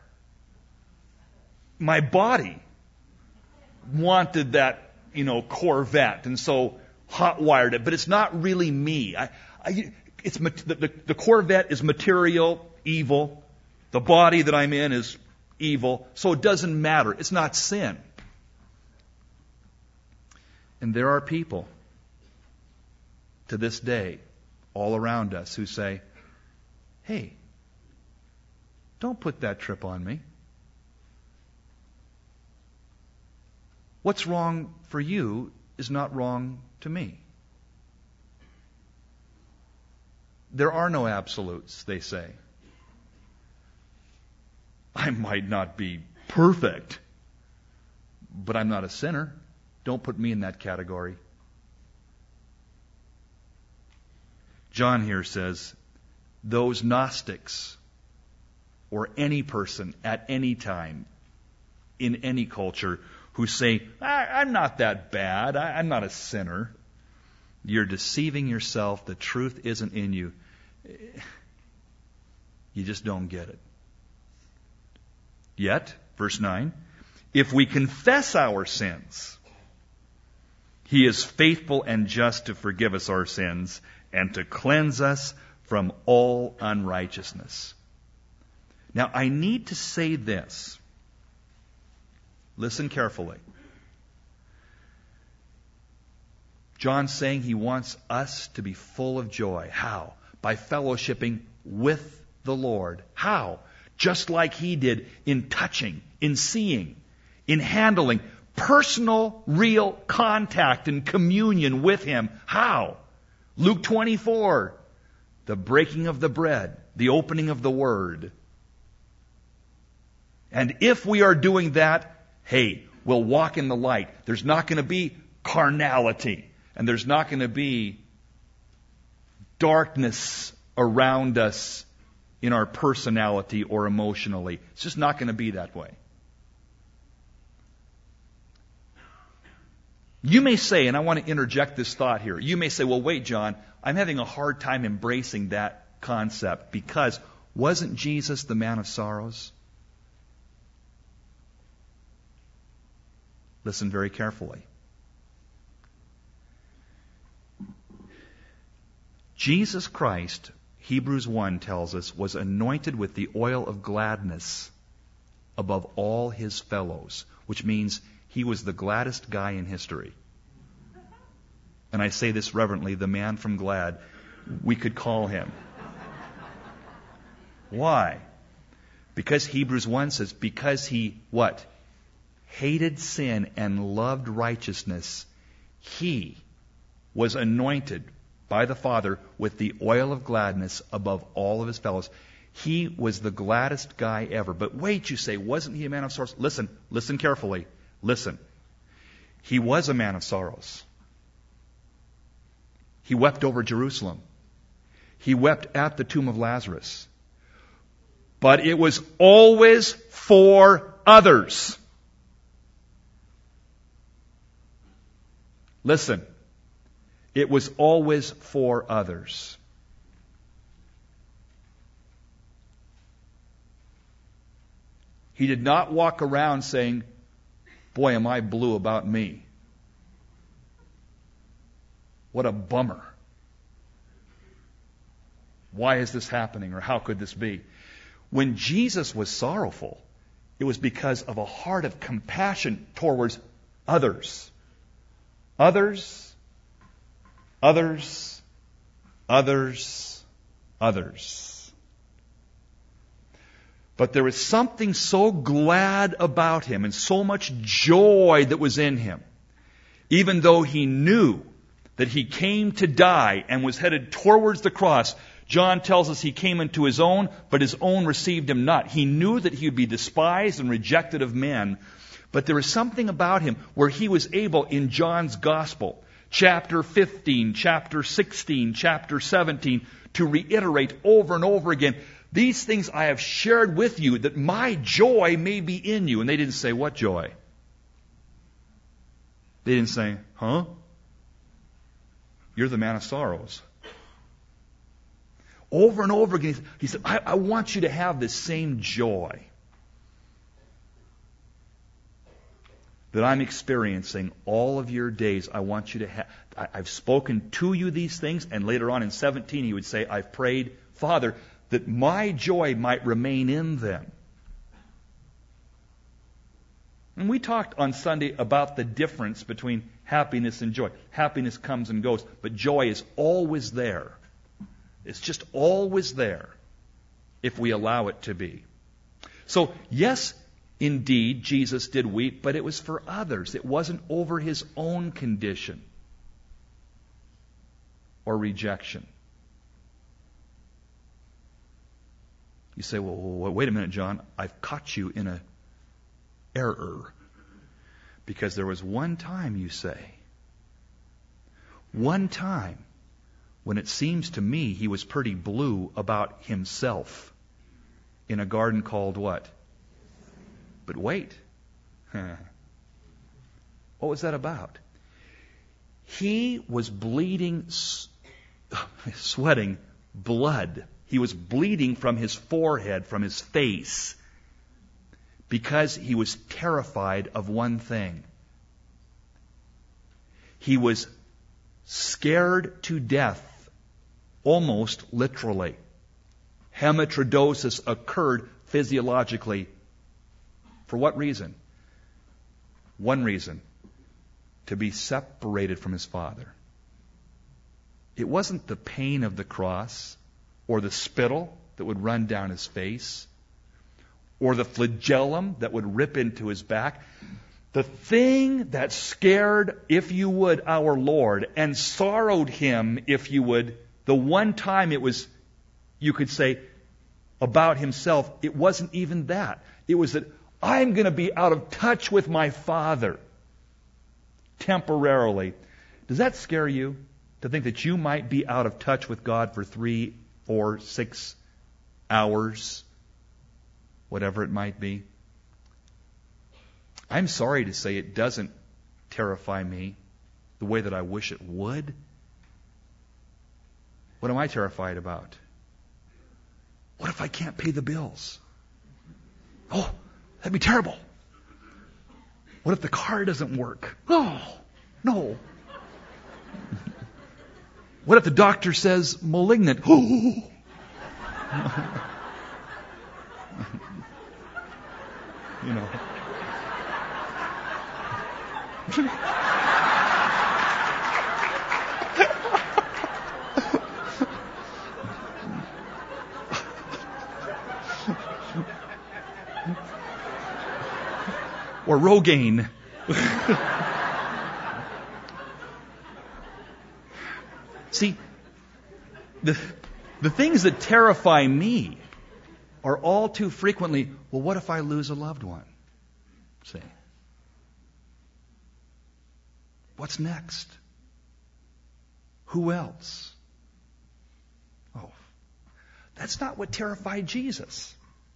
My body wanted that, you know, Corvette, and so hot-wired it, but it's not really me. I, I, it's the, the, the Corvette is material, evil. The body that I'm in is evil, so it doesn't matter. It's not sin. And there are people to this day all around us who say, hey, don't put that trip on me. What's wrong for you is not wrong to me. There are no absolutes, they say. I might not be perfect, but I'm not a sinner. Don't put me in that category. John here says, those Gnostics, or any person at any time, in any culture, who say, I'm not that bad, I'm not a sinner. You're deceiving yourself. The truth isn't in you. You just don't get it. Yet, verse nine, if we confess our sins, He is faithful and just to forgive us our sins and to cleanse us from all unrighteousness. Now, I need to say this. Listen carefully. John's saying he wants us to be full of joy. How? By fellowshipping with the Lord. How? Just like He did in touching, in seeing, in handling personal, real contact and communion with Him. How? Luke twenty-four, the breaking of the bread, the opening of the Word. And if we are doing that, hey, we'll walk in the light. There's not going to be carnality. And there's not going to be darkness around us in our personality or emotionally. It's just not going to be that way. You may say, and I want to interject this thought here, you may say, well, wait, John, I'm having a hard time embracing that concept because Wasn't Jesus the man of sorrows? Listen very carefully. Jesus Christ, Hebrews one tells us, was anointed with the oil of gladness above all his fellows, which means he was the gladdest guy in history. And I say this reverently, the man from Glad, we could call him. Why? Because Hebrews one says, because he, what? Hated sin and loved righteousness, he was anointed by the Father with the oil of gladness above all of his fellows. He was the gladdest guy ever. But wait, you say, wasn't he a man of sorrows? Listen, listen carefully. Listen. He was a man of sorrows. He wept over Jerusalem. He wept at the tomb of Lazarus. But it was always for others. Listen. It was always for others. He did not walk around saying, boy, am I blue about me. What a bummer. Why is this happening, or how could this be? When Jesus was sorrowful, it was because of a heart of compassion towards others. Others, others, others, others. But there was something so glad about him and so much joy that was in him, even though he knew that he came to die and was headed towards the cross. John tells us he came into his own, but his own received him not. He knew that he would be despised and rejected of men, but there was something about him where he was able, in John's Gospel, chapter fifteen, chapter sixteen, chapter seventeen, to reiterate over and over again, these things I have shared with you, that my joy may be in you. And they didn't say, what joy? They didn't say, huh? You're the man of sorrows. Over and over again, he said, I, I want you to have this same joy that I'm experiencing all of your days. I want you to have, I've spoken to you these things, and later on in seventeen he would say, I've prayed, Father, that my joy might remain in them. And we talked on Sunday about the difference between happiness and joy. Happiness comes and goes, but joy is always there. It's just always there if we allow it to be. So, yes, indeed, Jesus did weep, but it was for others. It wasn't over his own condition or rejection. You say, well, wait a minute, John. I've caught you in an error. Because there was one time, you say, one time when it seems to me he was pretty blue about himself in a garden called what? But wait. What was that about? He was bleeding, sweating blood. He was bleeding from his forehead, from his face, because he was terrified of one thing. He was scared to death, almost literally. Hematidrosis occurred physiologically. For what reason? One reason. To be separated from his Father. It wasn't the pain of the cross, or the spittle that would run down his face, or the flagellum that would rip into his back. The thing that scared, if you would, our Lord, and sorrowed him, if you would, the one time it was, you could say, about himself, it wasn't even that. It was that I'm going to be out of touch with my Father temporarily. Does that scare you? To think that you might be out of touch with God for three or six hours, whatever it might be? I'm sorry to say it doesn't terrify me the way that I wish it would. What am I terrified about? What if I can't pay the bills? Oh, that'd be terrible. What if the car doesn't work? Oh, no. What if the doctor says malignant? Oh. You know. Or Rogaine. See, the, the things that terrify me are all too frequently, well, what if I lose a loved one? See? What's next? Who else? Oh, that's not what terrified Jesus.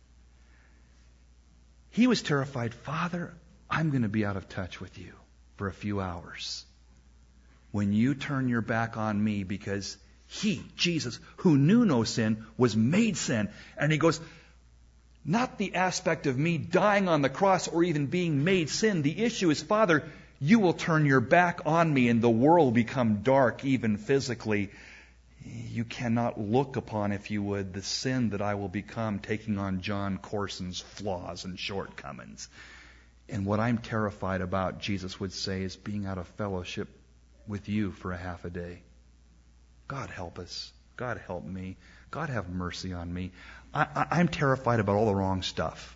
He was terrified, Father, I'm going to be out of touch with you for a few hours. When you turn your back on me, because he, Jesus, who knew no sin, was made sin. And he goes, not the aspect of me dying on the cross or even being made sin. The issue is, Father, you will turn your back on me and the world will become dark, even physically. You cannot look upon, if you would, the sin that I will become, taking on John Corson's flaws and shortcomings. And what I'm terrified about, Jesus would say, is being out of fellowship with you for a half a day. God help us. God help me. God have mercy on me. I, I, I'm terrified about all the wrong stuff.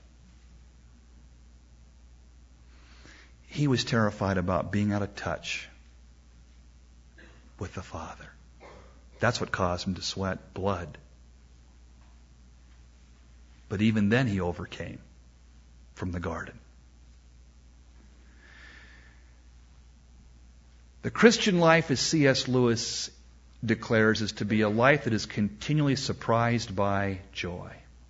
He was terrified about being out of touch with the Father. That's what caused him to sweat blood. But even then he overcame from the garden. The Christian life, as C S Lewis declares, is to be a life that is continually surprised by joy.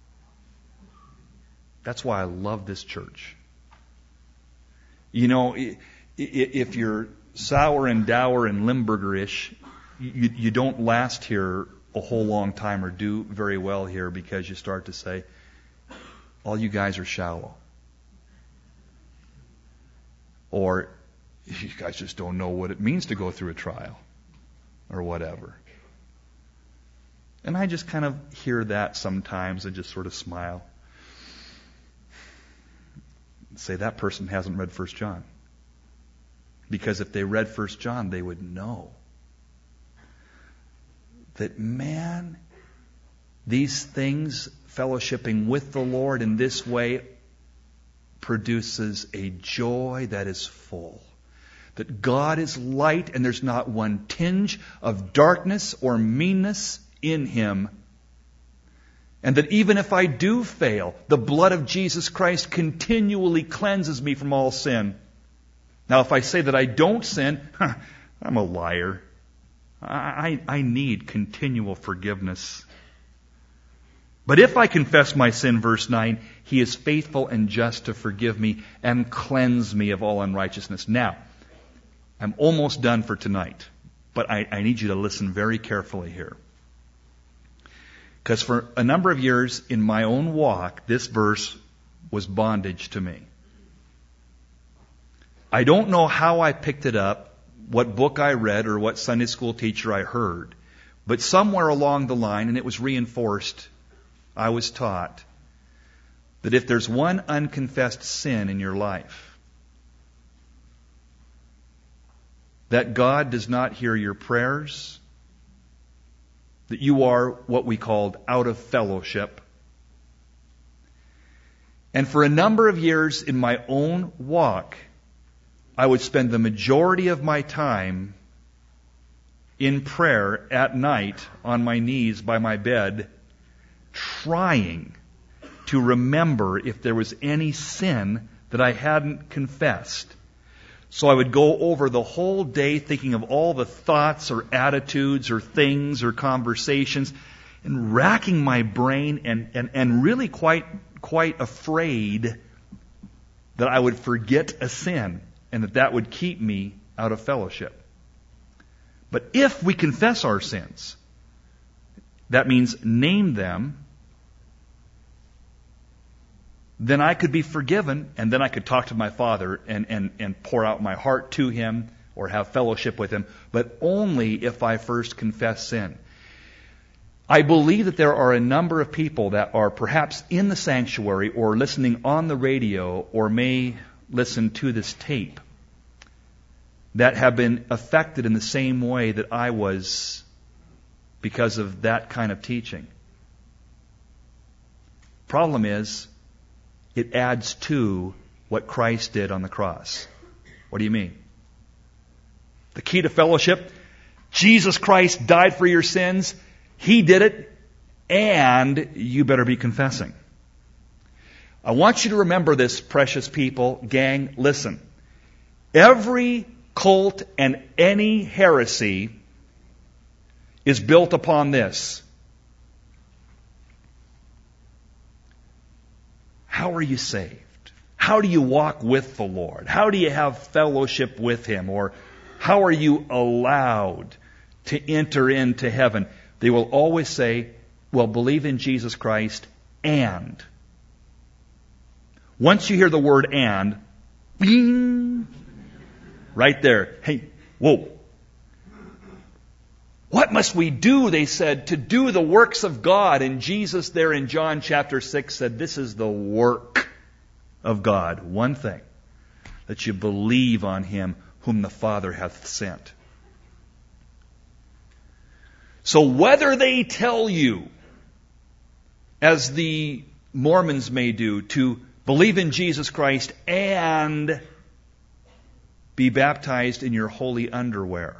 That's why I love this church. You know, if you're sour and dour and Limburger-ish, you, you don't last here a whole long time or do very well here, because you start to say, all you guys are shallow. Or, you guys just don't know what it means to go through a trial. Or whatever. And I just kind of hear that sometimes and just sort of smile. Say, that person hasn't read First John. Because if they read First John, they would know that, man, these things, fellowshipping with the Lord in this way, produces a joy that is full. That God is light and there's not one tinge of darkness or meanness in Him. And that even if I do fail, the blood of Jesus Christ continually cleanses me from all sin. Now, if I say that I don't sin, huh, I'm a liar. I, I, I need continual forgiveness. But if I confess my sin, verse nine, He is faithful and just to forgive me and cleanse me of all unrighteousness. Now, I'm almost done for tonight, but I, I need you to listen very carefully here. Because for a number of years in my own walk, this verse was bondage to me. I don't know how I picked it up, what book I read, or what Sunday school teacher I heard, but somewhere along the line, and it was reinforced, I was taught that if there's one unconfessed sin in your life, that God does not hear your prayers, that you are what we called out of fellowship. And for a number of years in my own walk, I would spend the majority of my time in prayer at night on my knees by my bed, trying to remember if there was any sin that I hadn't confessed. So I would go over the whole day thinking of all the thoughts or attitudes or things or conversations and racking my brain and, and, and really quite, quite afraid that I would forget a sin and that that would keep me out of fellowship. But if we confess our sins, that means name them then I could be forgiven, and then I could talk to my Father and, and, and pour out my heart to Him or have fellowship with Him, but only if I first confess sin. I believe that there are a number of people that are perhaps in the sanctuary or listening on the radio or may listen to this tape that have been affected in the same way that I was because of that kind of teaching. Problem is, it adds to what Christ did on the cross. What do you mean? The key to fellowship, Jesus Christ died for your sins. He did it, and you better be confessing. I want you to remember this, precious people. Gang, listen. Every cult and any heresy is built upon this. How are you saved? How do you walk with the Lord? How do you have fellowship with Him? Or how are you allowed to enter into heaven? They will always say, well, believe in Jesus Christ and. Once you hear the word and, bing, right there. Hey, whoa. What must we do, they said, to do the works of God? And Jesus there in John chapter six said, this is the work of God. One thing, that you believe on Him whom the Father hath sent. So whether they tell you, as the Mormons may do, to believe in Jesus Christ and be baptized in your holy underwear,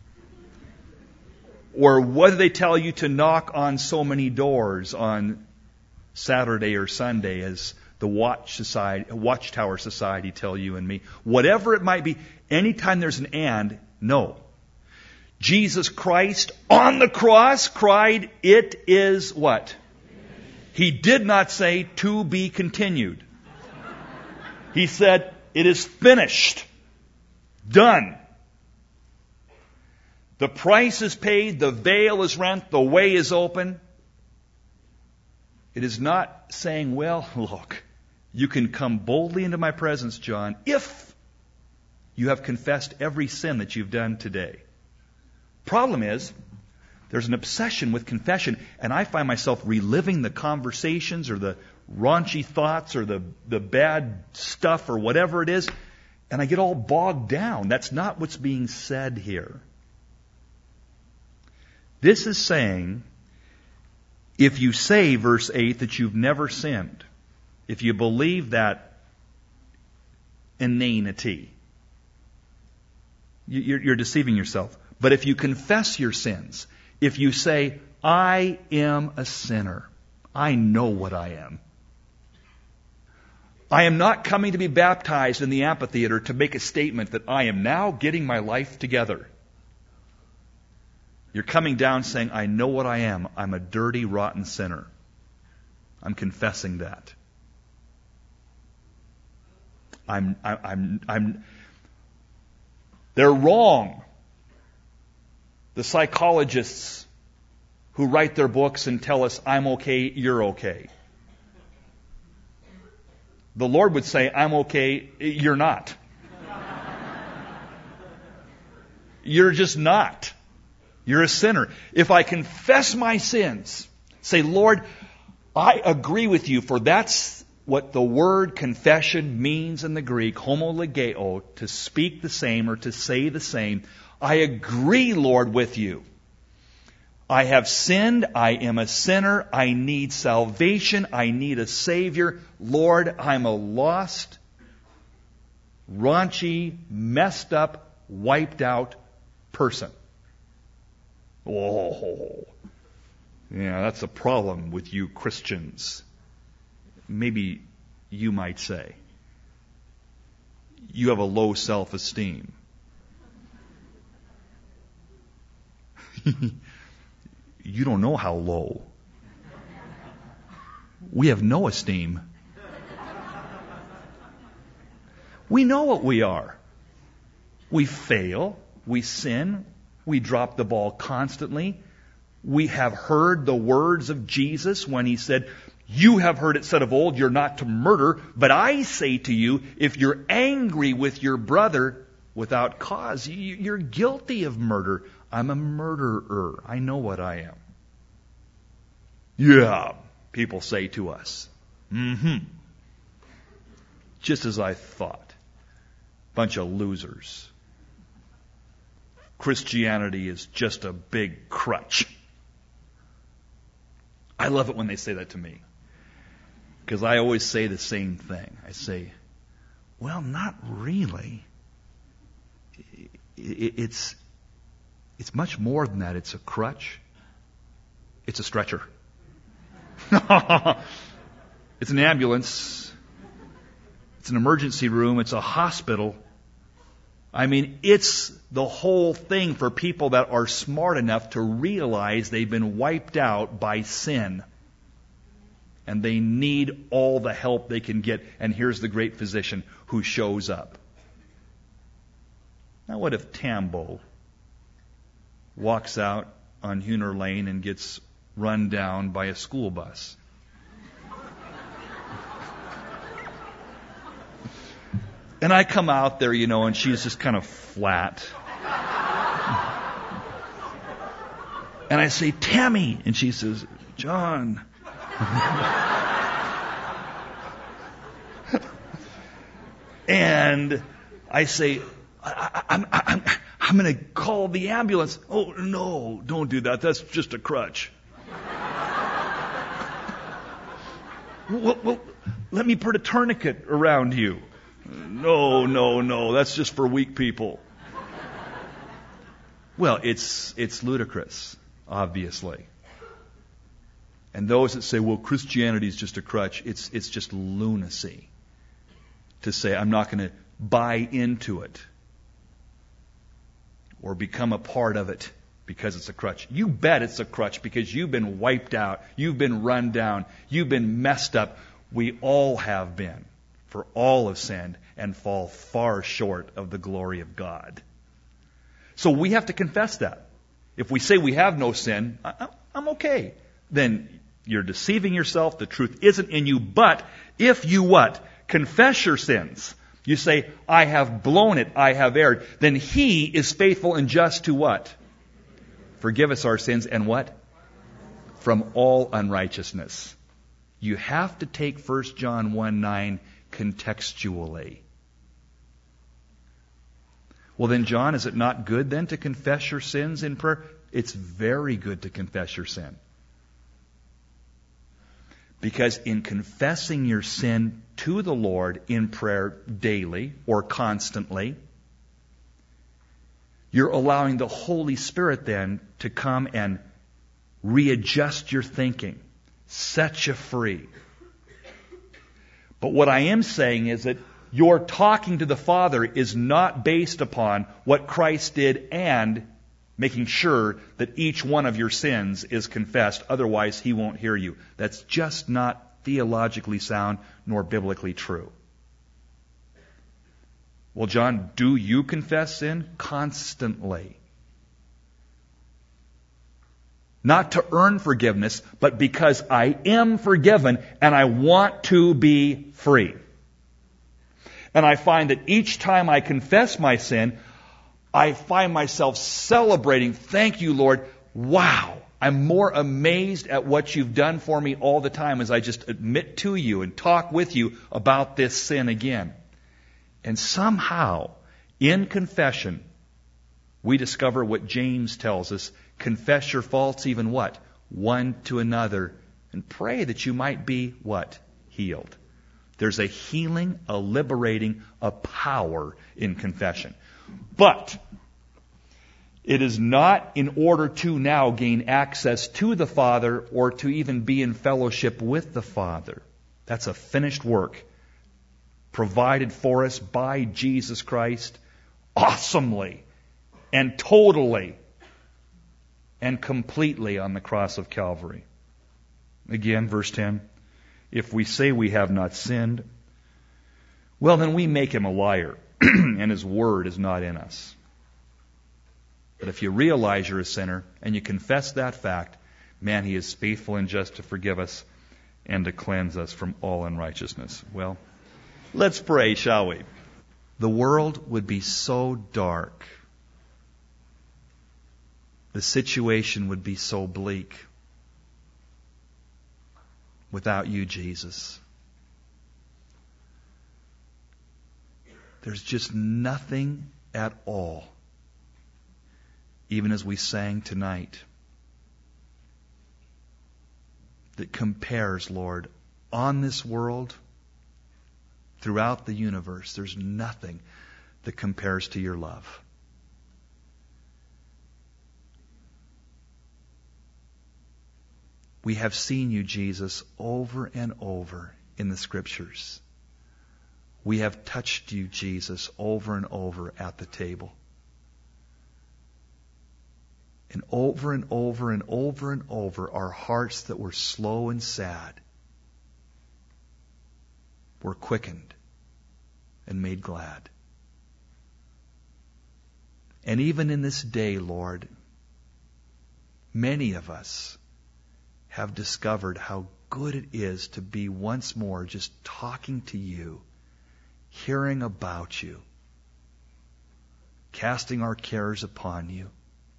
or whether they tell you to knock on so many doors on Saturday or Sunday, as the Watch Society, Watchtower Society tell you and me, whatever it might be, anytime there's an and, no. Jesus Christ on the cross cried, it is what? He did not say to be continued. He said, it is finished. Done. The price is paid, the veil is rent, the way is open. It is not saying, well, look, you can come boldly into my presence, John, if you have confessed every sin that you've done today. Problem is, there's an obsession with confession, and I find myself reliving the conversations or the raunchy thoughts or the, the bad stuff or whatever it is, and I get all bogged down. That's not what's being said here. This is saying, if you say, verse eight, that you've never sinned, if you believe that inanity, you're, you're deceiving yourself. But if you confess your sins, if you say, I am a sinner, I know what I am. I am not coming to be baptized in the amphitheater to make a statement that I am now getting my life together. You're coming down saying, I know what I am. I'm a dirty, rotten sinner. I'm confessing that. I'm, I, I'm, I'm, they're wrong. The psychologists who write their books and tell us, I'm okay, you're okay. The Lord would say, I'm okay, you're not. You're just not. You're a sinner. If I confess my sins, say, Lord, I agree with you, for that's what the word confession means in the Greek, homologeo, to speak the same or to say the same. I agree, Lord, with you. I have sinned. I am a sinner. I need salvation. I need a Savior. Lord, I'm a lost, raunchy, messed up, wiped out person. Oh, yeah, that's a problem with you Christians. Maybe you might say. You have a low self-esteem. You don't know how low. We have no esteem. We know what we are. We fail. We sin. We drop the ball constantly. We have heard the words of Jesus when He said, You have heard it said of old, you're not to murder. But I say to you, if you're angry with your brother without cause, you're guilty of murder. I'm a murderer. I know what I am. Yeah, people say to us. Mm-hmm. Just as I thought. Bunch of losers. Christianity is just a big crutch. I love it when they say that to me. Because I always say the same thing. I say, well, not really. It's, it's much more than that. It's a crutch. It's a stretcher. It's an ambulance. It's an emergency room. It's a hospital. I mean, it's the whole thing for people that are smart enough to realize they've been wiped out by sin. And they need all the help they can get. And here's the great physician who shows up. Now what if Tambo walks out on Huner Lane and gets run down by a school bus? And I come out there, you know, and she's just kind of flat. And I say, Tammy. And she says, John. And I say, I, I, I'm, I'm, I'm going to call the ambulance. Oh, no, don't do that. That's just a crutch. well, well, let me put a tourniquet around you. No, no, no, that's just for weak people. Well, it's it's ludicrous, obviously. And those that say, well, Christianity is just a crutch, it's it's just lunacy to say, I'm not going to buy into it or become a part of it because it's a crutch. You bet it's a crutch because you've been wiped out, you've been run down, you've been messed up. We all have been. For all have sinned and fall far short of the glory of God. So we have to confess that. If we say we have no sin, I, I'm okay. Then you're deceiving yourself. The truth isn't in you. But if you what? Confess your sins. You say, I have blown it. I have erred. Then He is faithful and just to what? Forgive us our sins and what? From all unrighteousness. You have to take First John one nine contextually. Well then, John, is it not good then to confess your sins in prayer? It's very good to confess your sin. Because in confessing your sin to the Lord in prayer daily or constantly, you're allowing the Holy Spirit then to come and readjust your thinking, set you free. But what I am saying is that your talking to the Father is not based upon what Christ did and making sure that each one of your sins is confessed. Otherwise, He won't hear you. That's just not theologically sound nor biblically true. Well, John, do you confess sin? Constantly. Not to earn forgiveness, but because I am forgiven and I want to be free. And I find that each time I confess my sin, I find myself celebrating, thank you, Lord. Wow, I'm more amazed at what you've done for me all the time as I just admit to you and talk with you about this sin again. And somehow, in confession, we discover what James tells us. Confess your faults even what? One to another. And pray that you might be what? Healed. There's a healing, a liberating, a power in confession. But it is not in order to now gain access to the Father or to even be in fellowship with the Father. That's a finished work provided for us by Jesus Christ awesomely and totally and completely on the cross of Calvary. Again, verse ten. If we say we have not sinned, well, then we make Him a liar, and His word is not in us. But if you realize you're a sinner and you confess that fact, man, He is faithful and just to forgive us and to cleanse us from all unrighteousness. Well, let's pray, shall we? The world would be so dark. The situation would be so bleak without you, Jesus. There's just nothing at all, even as we sang tonight, that compares, Lord, on this world, throughout the universe. There's nothing that compares to your love. We have seen you, Jesus, over and over in the Scriptures. We have touched you, Jesus, over and over at the table. And over and over and over and over, our hearts that were slow and sad were quickened and made glad. And even in this day, Lord, many of us have discovered how good it is to be once more just talking to you, hearing about you, casting our cares upon you,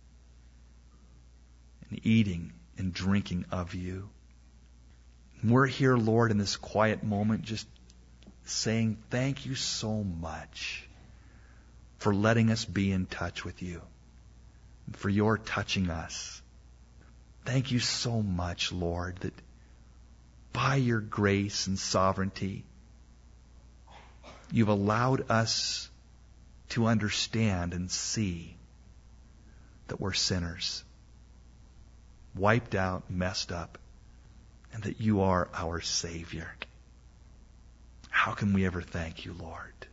and eating and drinking of you. And we're here, Lord, in this quiet moment, just saying thank you so much for letting us be in touch with you, and for your touching us. Thank you so much, Lord, that by your grace and sovereignty, you've allowed us to understand and see that we're sinners, wiped out, messed up, and that you are our Savior. How can we ever thank you, Lord?